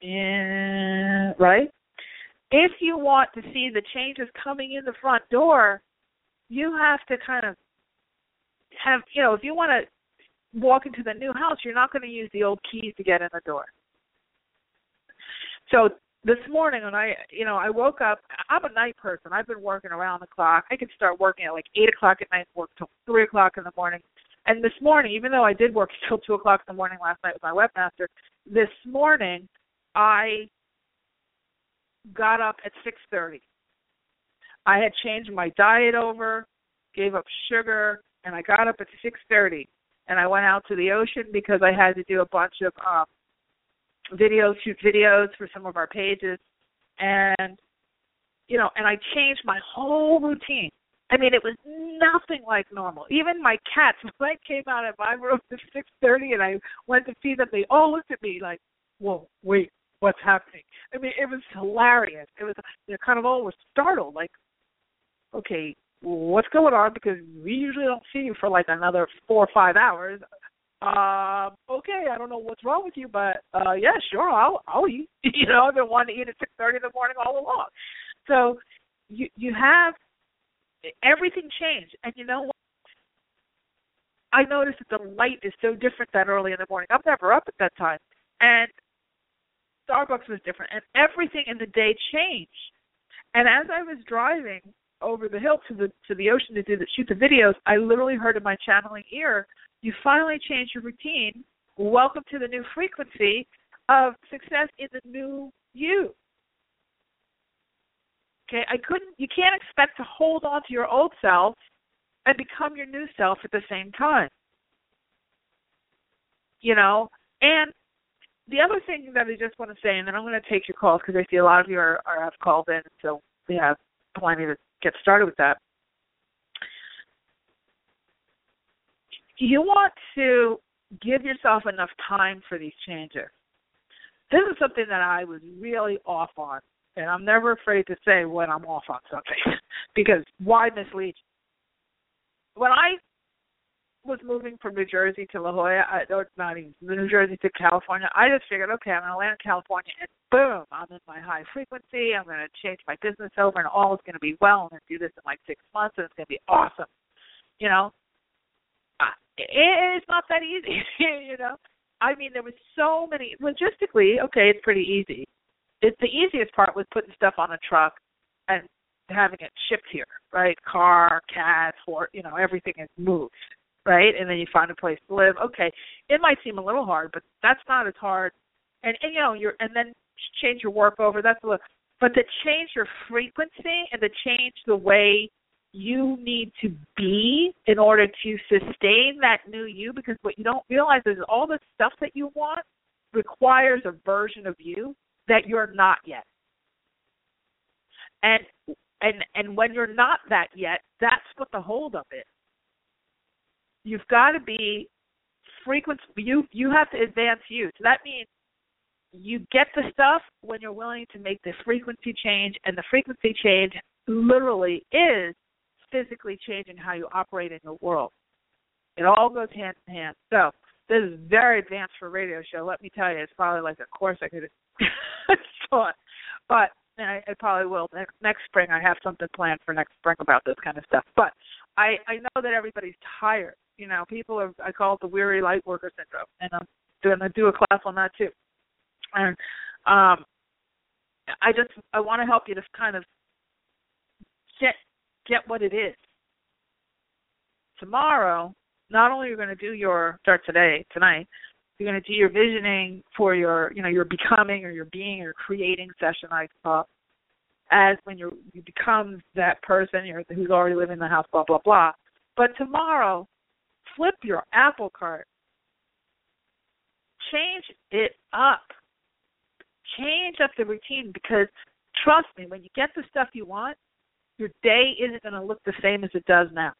eh, right? If you want to see the changes coming in the front door, you have to kind of have, you know, if you want to walk into the new house, you're not going to use the old keys to get in the door. So this morning when I, you know, I woke up, I'm a night person. I've been working around the clock. I could start working at like eight o'clock at night, work till three o'clock in the morning. And this morning, even though I did work till two o'clock in the morning last night with my webmaster, this morning I got up at six thirty. I had changed my diet over, gave up sugar, and I got up at six thirty. And I went out to the ocean because I had to do a bunch of um, videos, shoot videos for some of our pages. And, you know, and I changed my whole routine. I mean, it was nothing like normal. Even my cats, when I came out of my room at six thirty and I went to feed them, they all looked at me like, whoa, wait, what's happening? I mean, it was hilarious. It was, you know, kind of all were startled, like, okay, what's going on? Because we usually don't see you for like another four or five hours. Uh, okay, I don't know what's wrong with you, but uh, yeah, sure, I'll, I'll eat. You know, I've been wanting to eat at six thirty in the morning all along. So you you have everything changed, and you know what? I noticed that the light is so different that early in the morning. I'm never up at that time, and Starbucks was different, and everything in the day changed. And as I was driving over the hill to the to the ocean to do the, shoot the videos, I literally heard in my channeling ear, "You finally changed your routine. Welcome to the new frequency of success in the new you." Okay, I couldn't. You can't expect to hold on to your old self and become your new self at the same time. You know, and the other thing that I just want to say, and then I'm going to take your calls because I see a lot of you are, are have called in, so we have plenty to get started with that. You want to give yourself enough time for these changes. This is something that I was really off on, and I'm never afraid to say when I'm off on something because why mislead you? When I was moving from New Jersey to La Jolla, I, or not even New Jersey to California, I just figured, okay, I'm going to land in California, and boom, I'm in my high frequency. I'm going to change my business over, and all is going to be well. I'm going to do this in like six months, and it's going to be awesome. You know, it's not that easy. You know, I mean, there was so many logistically. Okay, it's pretty easy. It's the easiest part was putting stuff on a truck and having it shipped here, right? Car, cats, or you know, everything is moved. Right, and then you find a place to live. Okay, it might seem a little hard, but that's not as hard. And, and you know, you're and then change your work over. That's a little, but to change your frequency and to change the way you need to be in order to sustain that new you, because what you don't realize is all the stuff that you want requires a version of you that you're not yet. And and and when you're not that yet, that's what the holdup is. You've got to be frequent. You you have to advance you. So that means you get the stuff when you're willing to make the frequency change, and the frequency change literally is physically changing how you operate in the world. It all goes hand in hand. So this is very advanced for a radio show. Let me tell you, it's probably like a course I could have taught. But and I, I probably will. Next, next spring, I have something planned for next spring about this kind of stuff. But I, I know that everybody's tired. You know, people are, I call it the weary light worker syndrome, and I'm going to do a class on that too. And um, I just, I want to help you to kind of get get what it is. Tomorrow, not only are you going to do your, start today, tonight, you're going to do your visioning for your, you know, your becoming or your being or creating session, I call it, as when you you become that person you're, who's already living in the house, blah, blah, blah. But tomorrow, flip your apple cart. Change it up. Change up the routine because, trust me, when you get the stuff you want, your day isn't going to look the same as it does now.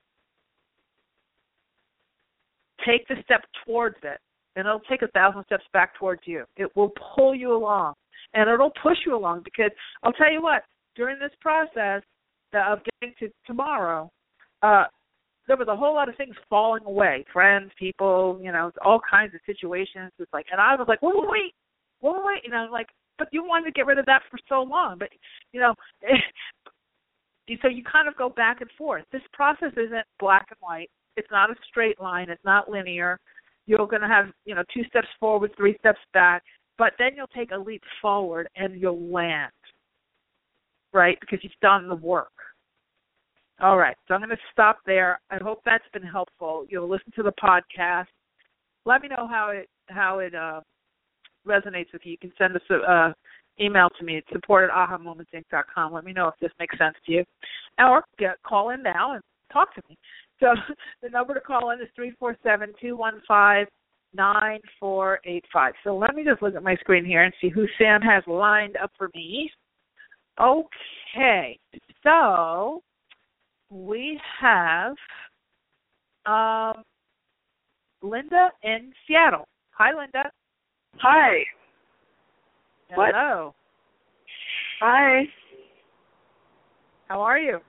Take the step towards it, and it'll take a thousand steps back towards you. It will pull you along, and it'll push you along because I'll tell you what, during this process of getting to tomorrow, uh, there was a whole lot of things falling away, friends, people, you know, all kinds of situations. It's like, and I was like, wait, wait, wait, wait, wait, you know, like, but you wanted to get rid of that for so long, but, you know, so you kind of go back and forth. This process isn't black and white. It's not a straight line. It's not linear. You're going to have, you know, two steps forward, three steps back, but then you'll take a leap forward and you'll land, right, because you've done the work. All right, so I'm going to stop there. I hope that's been helpful. You'll listen to the podcast. Let me know how it how it uh, resonates with you. You can send us an uh, email to me at support at aha moments inc dot com. Let me know if this makes sense to you. Or get, call in now and talk to me. So the number to call in is three four seven, two one five, nine four eight five. So let me just look at my screen here and see who Sam has lined up for me. Okay, so we have um, Linda in Seattle. Hi, Linda. Hi. Hello. What? Hi. How are you?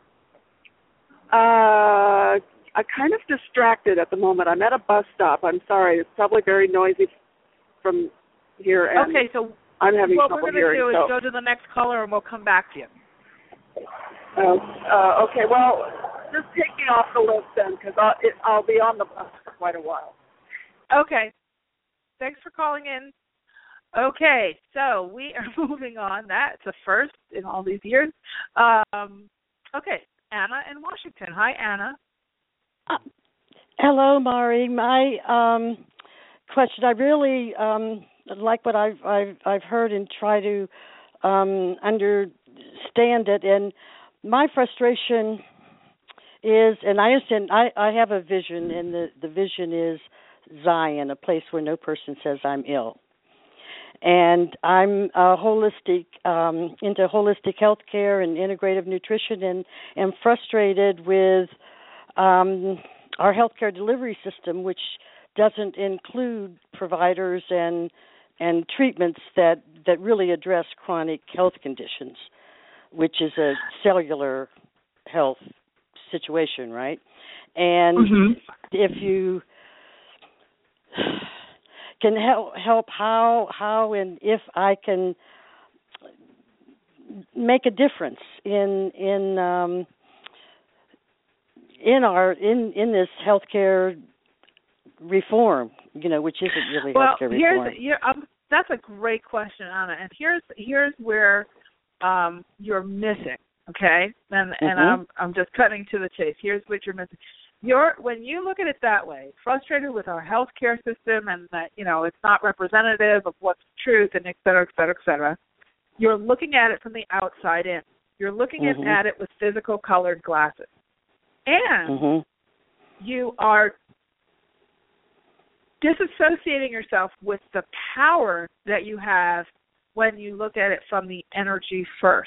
Uh, I'm kind of distracted at the moment. I'm at a bus stop. I'm sorry. It's probably very noisy from here. And okay, so I'm having what trouble we're going to hearing, do is so. go to the next caller and we'll come back to you. Uh, uh, okay, well, just take me off the list then, because I'll, it, I'll be on the bus for quite a while. Okay. Thanks for calling in. Okay, so we are moving on. That's a first in all these years. Um, okay, Anna in Washington. Hi, Anna. Uh, hello, Mari. My um, question, I really um, like what I've, I've, I've heard and try to um, understand it. And my frustration is, and I understand, I, I have a vision, and the, the vision is Zion, a place where no person says I'm ill. And I'm uh, holistic, um, into holistic healthcare and integrative nutrition, and am frustrated with um, our healthcare delivery system, which doesn't include providers and and treatments that, that really address chronic health conditions, which is a cellular health situation, right? And mm-hmm. if you can help, help how, how and if I can make a difference in in um, in our in, in this healthcare reform, you know, which isn't really well, healthcare here's, reform. Here, um, that's a great question, Anna. And here's here's where um, you're missing. Okay, and mm-hmm. and I'm I'm just cutting to the chase. Here's what you're missing. You're, when you look at it that way, frustrated with our healthcare system and that, you know, it's not representative of what's the truth and et cetera, et cetera, et cetera, you're looking at it from the outside in. You're looking mm-hmm. at it with physical colored glasses. And mm-hmm. you are disassociating yourself with the power that you have when you look at it from the energy first.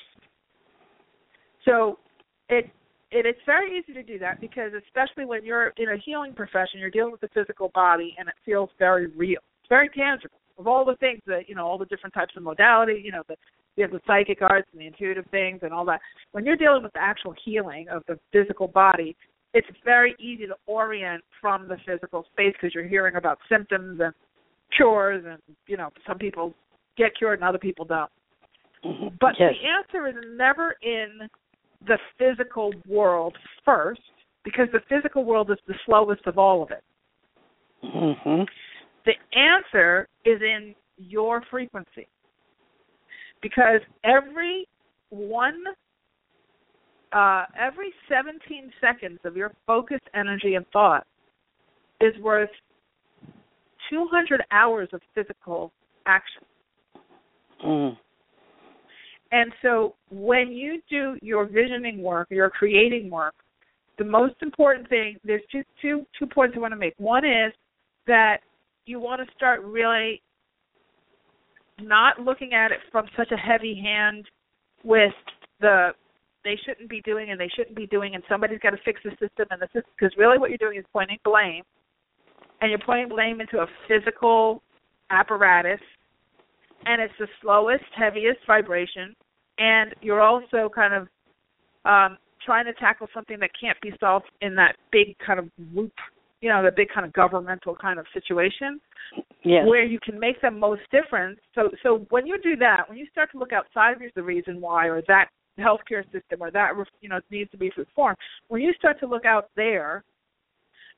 So it It, it's very easy to do that because especially when you're in a healing profession, you're dealing with the physical body and it feels very real. It's very tangible. Of all the things that, you know, all the different types of modality, you know, the, you have the psychic arts and the intuitive things and all that. When you're dealing with the actual healing of the physical body, it's very easy to orient from the physical space because you're hearing about symptoms and cures and, you know, some people get cured and other people don't. Mm-hmm. But yes. the answer is never in the physical world first, because the physical world is the slowest of all of it. Mm-hmm. The answer is in your frequency, because every one, uh, every seventeen seconds of your focused energy and thought is worth two hundred hours of physical action. Mm. And so when you do your visioning work, your creating work, the most important thing, there's two, two, two points I want to make. One is that you want to start really not looking at it from such a heavy hand with the they shouldn't be doing and they shouldn't be doing and somebody's got to fix the system and the system, because really what you're doing is pointing blame, and you're pointing blame into a physical apparatus, and it's the slowest, heaviest vibration, and you're also kind of um, trying to tackle something that can't be solved in that big kind of loop, you know, the big kind of governmental kind of situation, yes. where you can make the most difference. So so when you do that, when you start to look outside of the reason why, or that healthcare system, or that, you know, needs to be reformed, when you start to look out there,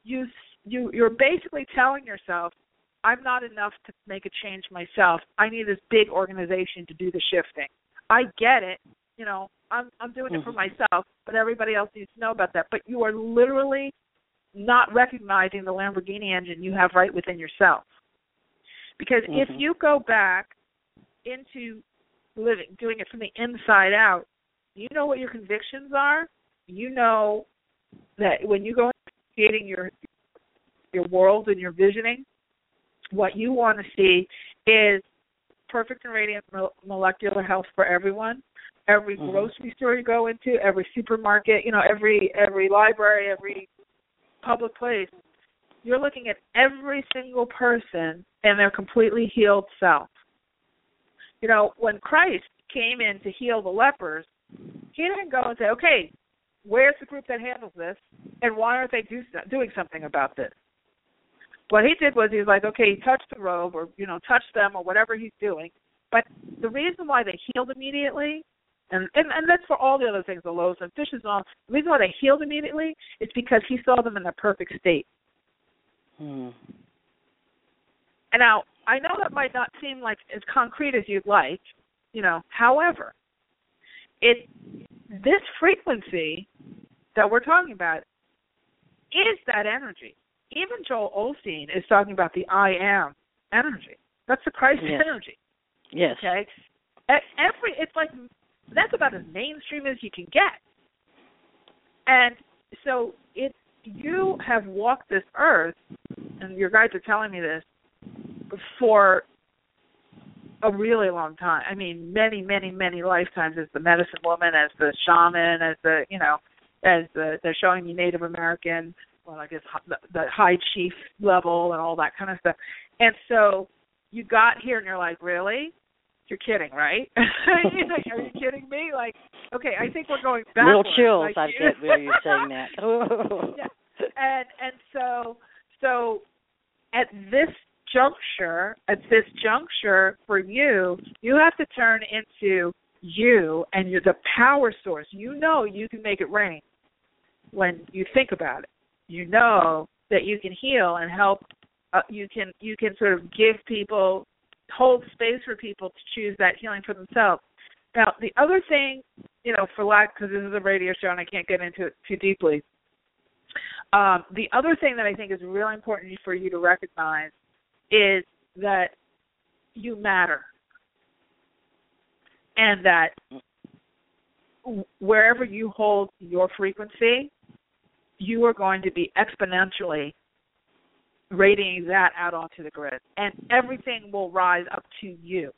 you you you're basically telling yourself, I'm not enough to make a change myself. I need this big organization to do the shifting. I get it. You know, I'm I'm doing it for myself, but everybody else needs to know about that. But you are literally not recognizing the Lamborghini engine you have right within yourself. Because mm-hmm. if you go back into living, doing it from the inside out, you know what your convictions are. You know that when you go into creating your your world and your visioning, what you want to see is perfect and radiant molecular health for everyone. Every mm-hmm. grocery store you go into, every supermarket, you know, every every library, every public place, you're looking at every single person and their completely healed self. You know, when Christ came in to heal the lepers, he didn't go and say, okay, where's the group that handles this, and why aren't they do, doing something about this? What he did was he was like, okay, he touched the robe or, you know, touched them or whatever he's doing. But the reason why they healed immediately, and, and, and that's for all the other things, the loaves and fishes and all, the reason why they healed immediately is because he saw them in their perfect state. Hmm. And now, I know that might not seem like as concrete as you'd like, you know, however, it this frequency that we're talking about is that energy. Even Joel Osteen is talking about the I am energy. That's the Christ yes. energy. Yes. Okay. Every it's like that's about as mainstream as you can get. And so it you have walked this earth, and your guides are telling me this, for a really long time. I mean, many, many, many lifetimes as the medicine woman, as the shaman, as the, you know, as the, they're showing me Native American, well, I guess the, the high chief level and all that kind of stuff. And so you got here and you're like, really? You're kidding, right? You know, are you kidding me? Like, okay, I think we're going backwards. Little chills like, I get where you're saying that. Yeah. And and so so at this juncture, at this juncture for you, you have to turn into you and you're the power source. You know you can make it rain when you think about it. You know that you can heal and help. Uh, you can you can sort of give people, hold space for people to choose that healing for themselves. Now, the other thing, you know, for lack, because this is a radio show and I can't get into it too deeply, um, the other thing that I think is really important for you to recognize is that you matter, and that wherever you hold your frequency, you are going to be exponentially radiating that out onto the grid, and everything will rise up to you.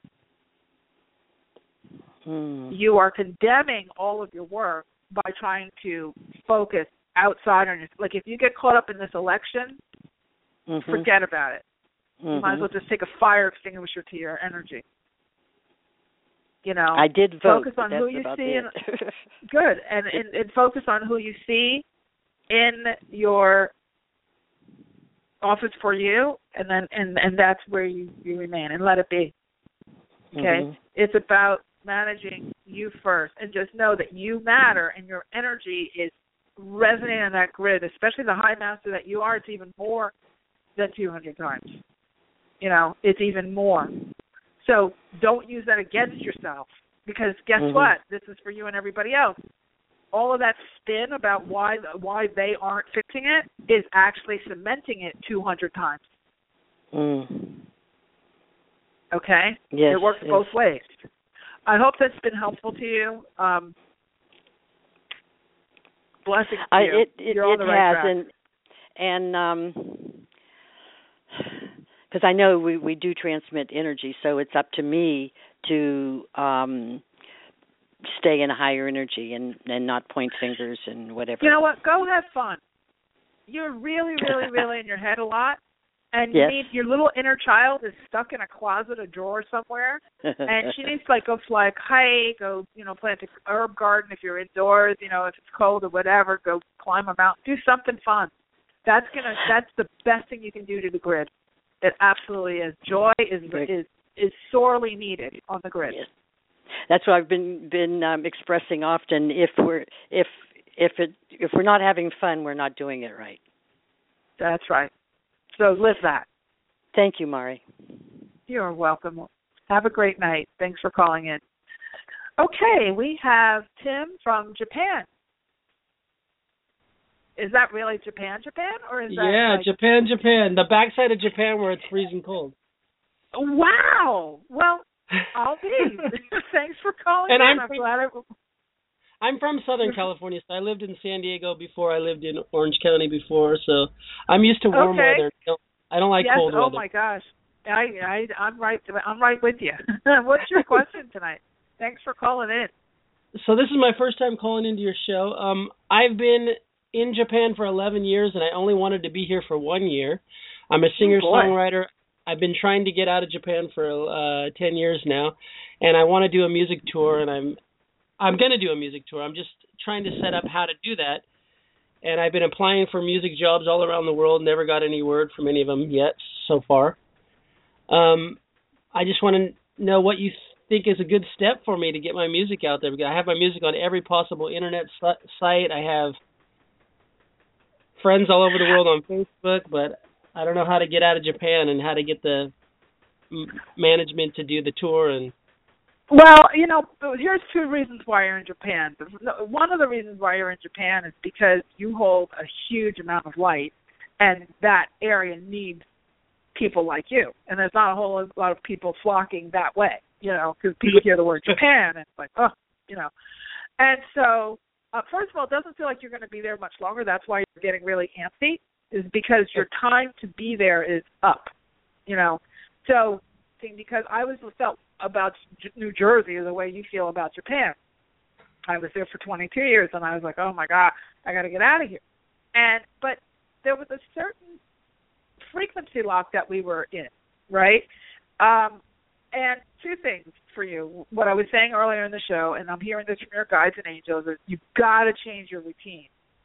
Hmm. You are condemning all of your work by trying to focus outside on your, like if you get caught up in this election, mm-hmm. forget about it. You mm-hmm. might as well just take a fire extinguisher to your energy. You know, I did vote. Focus on but who that's you about see. it. And, good, and, and and focus on who you see in your office for you, and then and, and that's where you, you remain, and let it be. Okay, mm-hmm. It's about managing you first, and just know that you matter, and your energy is resonating on that grid, especially the high master that you are. It's even more than two hundred times. You know, it's even more. So don't use that against yourself, because guess mm-hmm. what? This is for you and everybody else. All of that spin about why why they aren't fixing it is actually cementing it two hundred times. Mm. Okay? Yes, it works yes. both ways. I hope that's been helpful to you. Um, blessings to I, you. it it, You're on it the right has, track. and and um, because I know we, we do transmit energy, so it's up to me to um, stay in a higher energy and, and not point fingers and whatever. You know what? Go have fun. You're really, really, really in your head a lot, and you yes. need your little inner child is stuck in a closet, a drawer somewhere, and she needs to like go fly a kite, go you know plant an herb garden if you're indoors, you know if it's cold or whatever, go climb a mountain, do something fun. That's gonna that's the best thing you can do to the grid. It absolutely is. Joy is is is sorely needed on the grid. Yes. That's what I've been been um, expressing often. If we're if if it if we're not having fun, we're not doing it right. That's right. So live that. Thank you, Mari. You're welcome. Have a great night. Thanks for calling in. Okay, we have Tim from Japan. Is that really Japan, Japan, or is that yeah, like... Japan, Japan, the backside of Japan where it's freezing cold. Wow. Well, I'll be. Thanks for calling and in. I'm, I'm from, glad I... I'm from Southern California, so I lived in San Diego before. I lived in Orange County before, so I'm used to warm okay. weather. I don't, I don't like yes, cold oh weather. Oh my gosh, I, I I'm right. I'm right with you. What's your question tonight? Thanks for calling in. So this is my first time calling into your show. Um, I've been in Japan for eleven years, and I only wanted to be here for one year. I'm a singer-songwriter. I've been trying to get out of Japan for uh, ten years now, and I want to do a music tour, and I'm I'm going to do a music tour. I'm just trying to set up how to do that, and I've been applying for music jobs all around the world, never got any word from any of them yet so far. Um, I just want to know what you think is a good step for me to get my music out there, because I have my music on every possible internet site. I have friends all over the world on Facebook, but I don't know how to get out of Japan and how to get the management to do the tour. And well, you know, here's two reasons why you're in Japan. One of the reasons why you're in Japan is because you hold a huge amount of light, and that area needs people like you. And there's not a whole lot of people flocking that way, you know, because people hear the word Japan and it's like, oh, you know. And so, uh, first of all, it doesn't feel like you're going to be there much longer. That's why you're getting really antsy, is because your time to be there is up, you know. So, because I was felt about New Jersey the way you feel about Japan. I was there for twenty-two years, and I was like, oh, my God, I got to get out of here. And But there was a certain frequency lock that we were in, right? Um, and two things for you. What I was saying earlier in the show, and I'm hearing this from your guides and angels, is you've got to change your routine.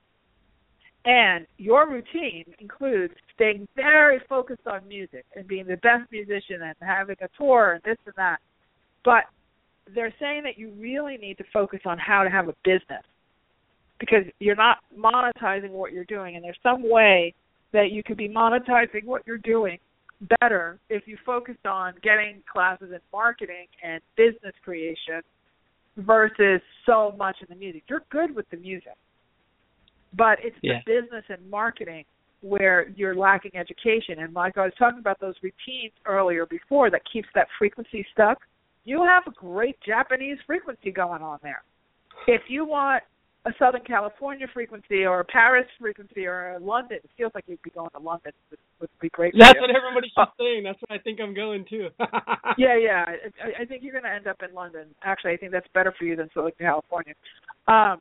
And your routine includes staying very focused on music and being the best musician and having a tour and this and that. But they're saying that you really need to focus on how to have a business, because you're not monetizing what you're doing. And there's some way that you could be monetizing what you're doing better if you focused on getting classes in marketing and business creation versus so much in the music. You're good with the music, but it's yeah. the business and marketing where you're lacking education. And like I was talking about those routines earlier before that keeps that frequency stuck, you have a great Japanese frequency going on there. If you want a Southern California frequency or a Paris frequency or a London, it feels like you'd be going to London. It would be great for That's you. what everybody keeps uh, saying. That's what I think I'm going to. yeah, yeah. I, I think you're going to end up in London. Actually, I think that's better for you than Southern California. Um,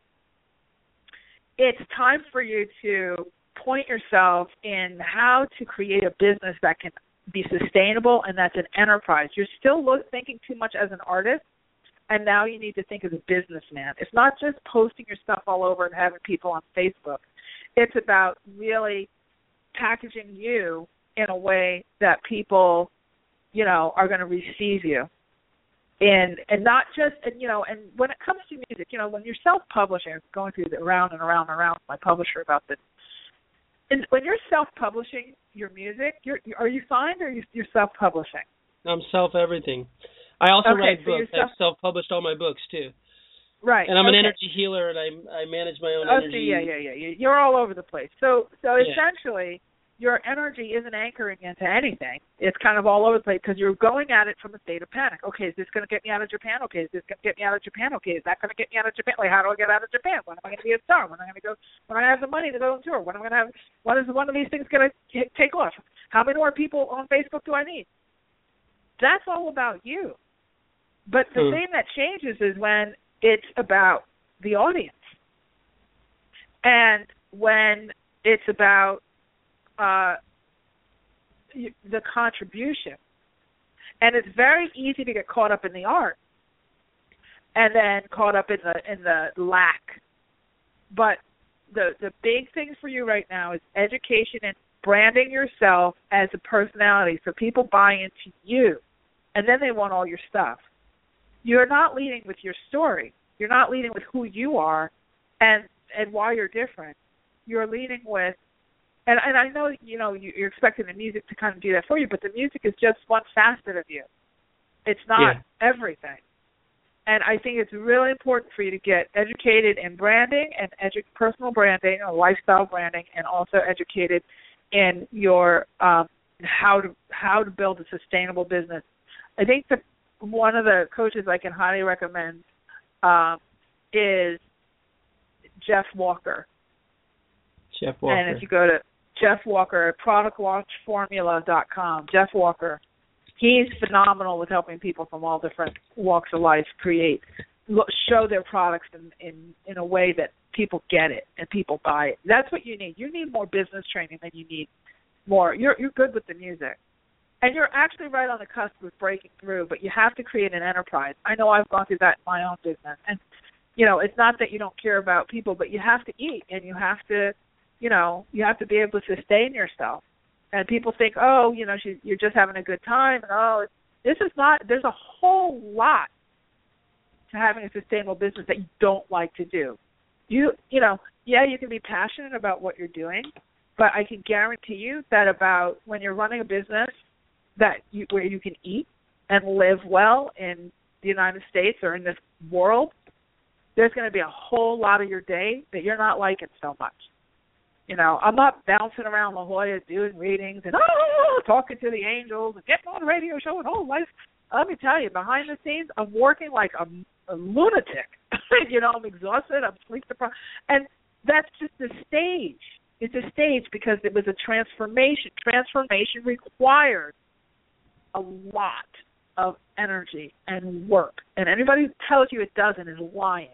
it's time for you to point yourself in how to create a business that can be sustainable and that's an enterprise. You're still look, thinking too much as an artist, and now you need to think as a businessman. It's not just posting your stuff all over and having people on Facebook. It's about really packaging you in a way that people, you know, are going to receive you. And and not just, and you know, and when it comes to music, you know, when you're self-publishing, I'm going through the around and around and around with my publisher about this. And when you're self-publishing your music, you're, are you signed or you're self-publishing? I'm self-everything. I also okay, write so books. Self- I've self-published all my books, too. Right. And I'm okay. an energy healer, and I I manage my own oh, energy. See, yeah, yeah, yeah. You're all over the place. So, so yeah. essentially, your energy isn't anchoring into anything. It's kind of all over the place because you're going at it from a state of panic. Okay, is this going to get me out of Japan? Okay, is this going to get me out of Japan? Okay, is that going to get me out of Japan? Like, how do I get out of Japan? When am I going to be a star? When am I going to go? When I have the money to go on tour? When am I going to have? When is one of these things going to take off? How many more people on Facebook do I need? That's all about you. But the hmm. thing that changes is when it's about the audience, and when it's about uh, the contribution. And it's very easy to get caught up in the art and then caught up in the in the lack. But the the big thing for you right now is education and branding yourself as a personality so people buy into you, and then they want all your stuff. You're not leading with your story. You're not leading with who you are and, and why you're different. You're leading with And and I know, you know, you're expecting the music to kind of do that for you, but the music is just one facet of you. It's not yeah. everything. And I think it's really important for you to get educated in branding and edu- personal branding or lifestyle branding, and also educated in your um, how to how to build a sustainable business. I think that one of the coaches I can highly recommend um, is Jeff Walker. Jeff Walker. And if you go to Jeff Walker at product launch formula dot com, Jeff Walker, he's phenomenal with helping people from all different walks of life create, show their products in, in, in a way that people get it and people buy it. That's what you need. You need more business training than you need more. You're you're good with the music. And you're actually right on the cusp of breaking through, but you have to create an enterprise. I know I've gone through that in my own business. And, you know, it's not that you don't care about people, but you have to eat and you have to, you know, you have to be able to sustain yourself. And people think, oh, you know, she, you're just having a good time. And, oh, this is not, there's a whole lot to having a sustainable business that you don't like to do. You, you know, yeah, you can be passionate about what you're doing, but I can guarantee you that about when you're running a business that you, where you can eat and live well in the United States or in this world, there's going to be a whole lot of your day that you're not liking so much. You know, I'm not bouncing around La Jolla doing readings and oh, talking to the angels and getting on a radio show and oh, life. Let me tell you, behind the scenes, I'm working like a, a lunatic. You know, I'm exhausted. I'm sleep deprived, and that's just the stage. It's a stage because it was a transformation. Transformation required a lot of energy and work, and anybody who tells you it doesn't is lying.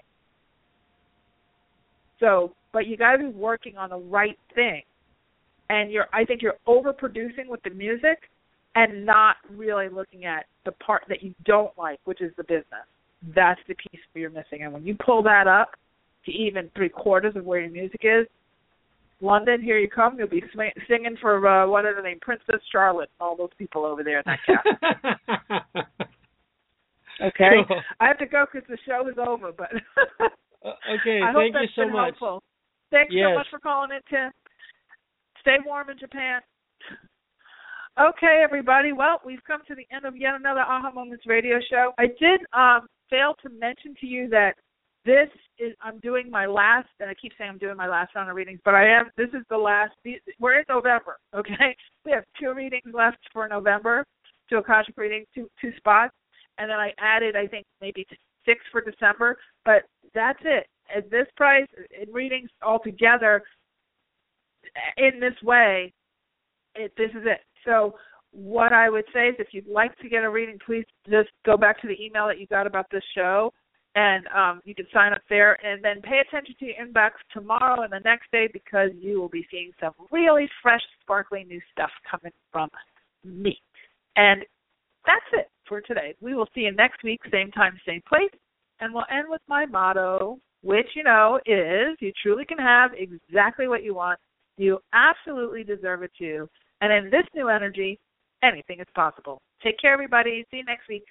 So, but you got to be working on the right thing, and you're. I think you're overproducing with the music, and not really looking at the part that you don't like, which is the business. That's the piece that you're missing, and when you pull that up to even three quarters of where your music is, London, here you come. You'll be sw- singing for uh, what are the name, Princess Charlotte, and all those people over there in that cast. Okay, cool. I have to go because the show is over, but. Uh, okay, I thank hope you so much. Helpful. Thanks yes. so much for calling in, Tim. Stay warm in Japan. Okay, everybody. Well, we've come to the end of yet another Aha Moments radio show. I did um, fail to mention to you that this is, I'm doing my last, and I keep saying I'm doing my last round of readings, but I am, this is the last, we're in November, okay? We have two readings left for November, two Akashic readings, two, two spots, and then I added, I think, maybe six for December, but that's it. At this price, in readings altogether, in this way, it, this is it. So what I would say is if you'd like to get a reading, please just go back to the email that you got about this show, and um, you can sign up there, and then pay attention to your inbox tomorrow and the next day because you will be seeing some really fresh, sparkly new stuff coming from me. And that's it for today. We will see you next week, same time, same place. And we'll end with my motto, which, you know, is you truly can have exactly what you want. You absolutely deserve it too. And in this new energy, anything is possible. Take care, everybody. See you next week.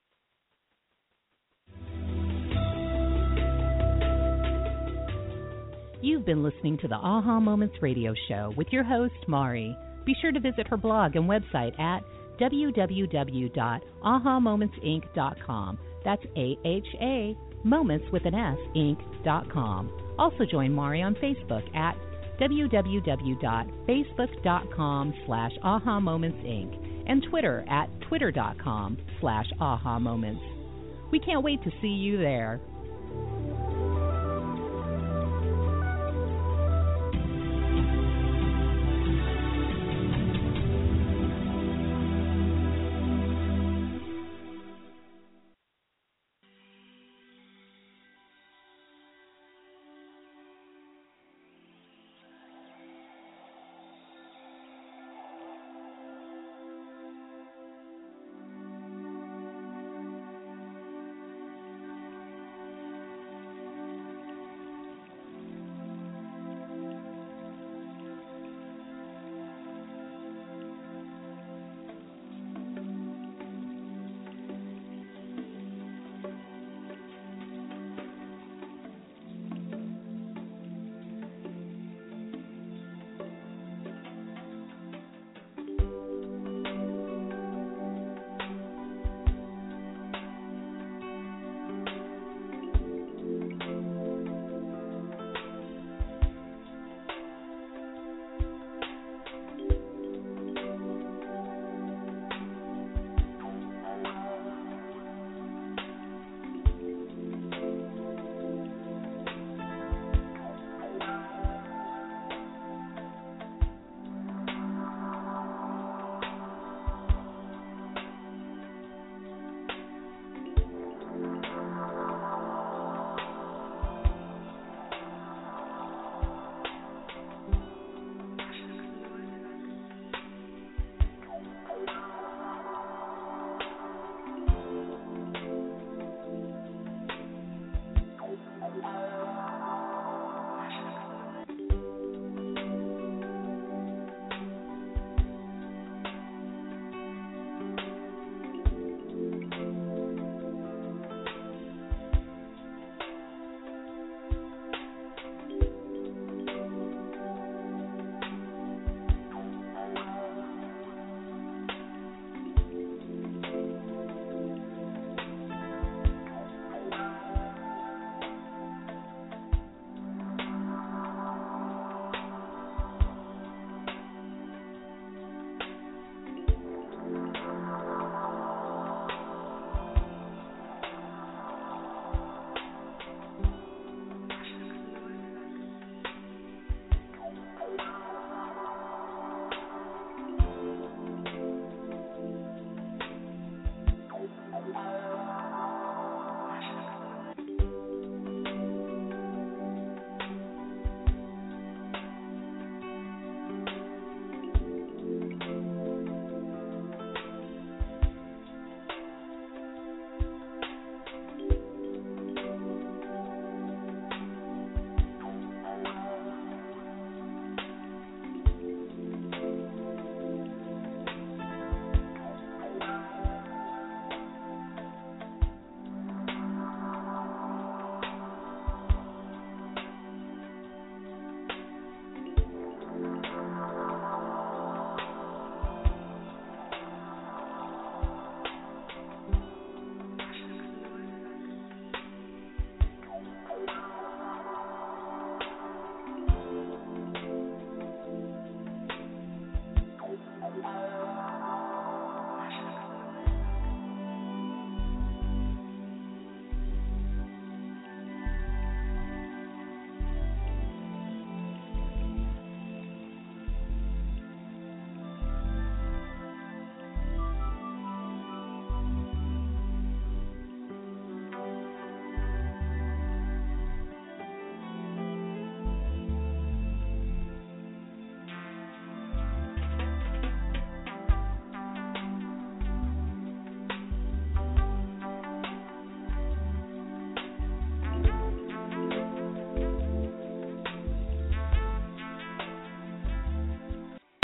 You've been listening to the Aha Moments radio show with your host, Mari. Be sure to visit her blog and website at w w w dot aha moments inc dot com. That's A H A, Moments with an S, Inc dot com. Also join Mari on Facebook at w w w dot facebook dot com slash aha moments inc and Twitter at twitter dot com slash aha moments. We can't wait to see you there.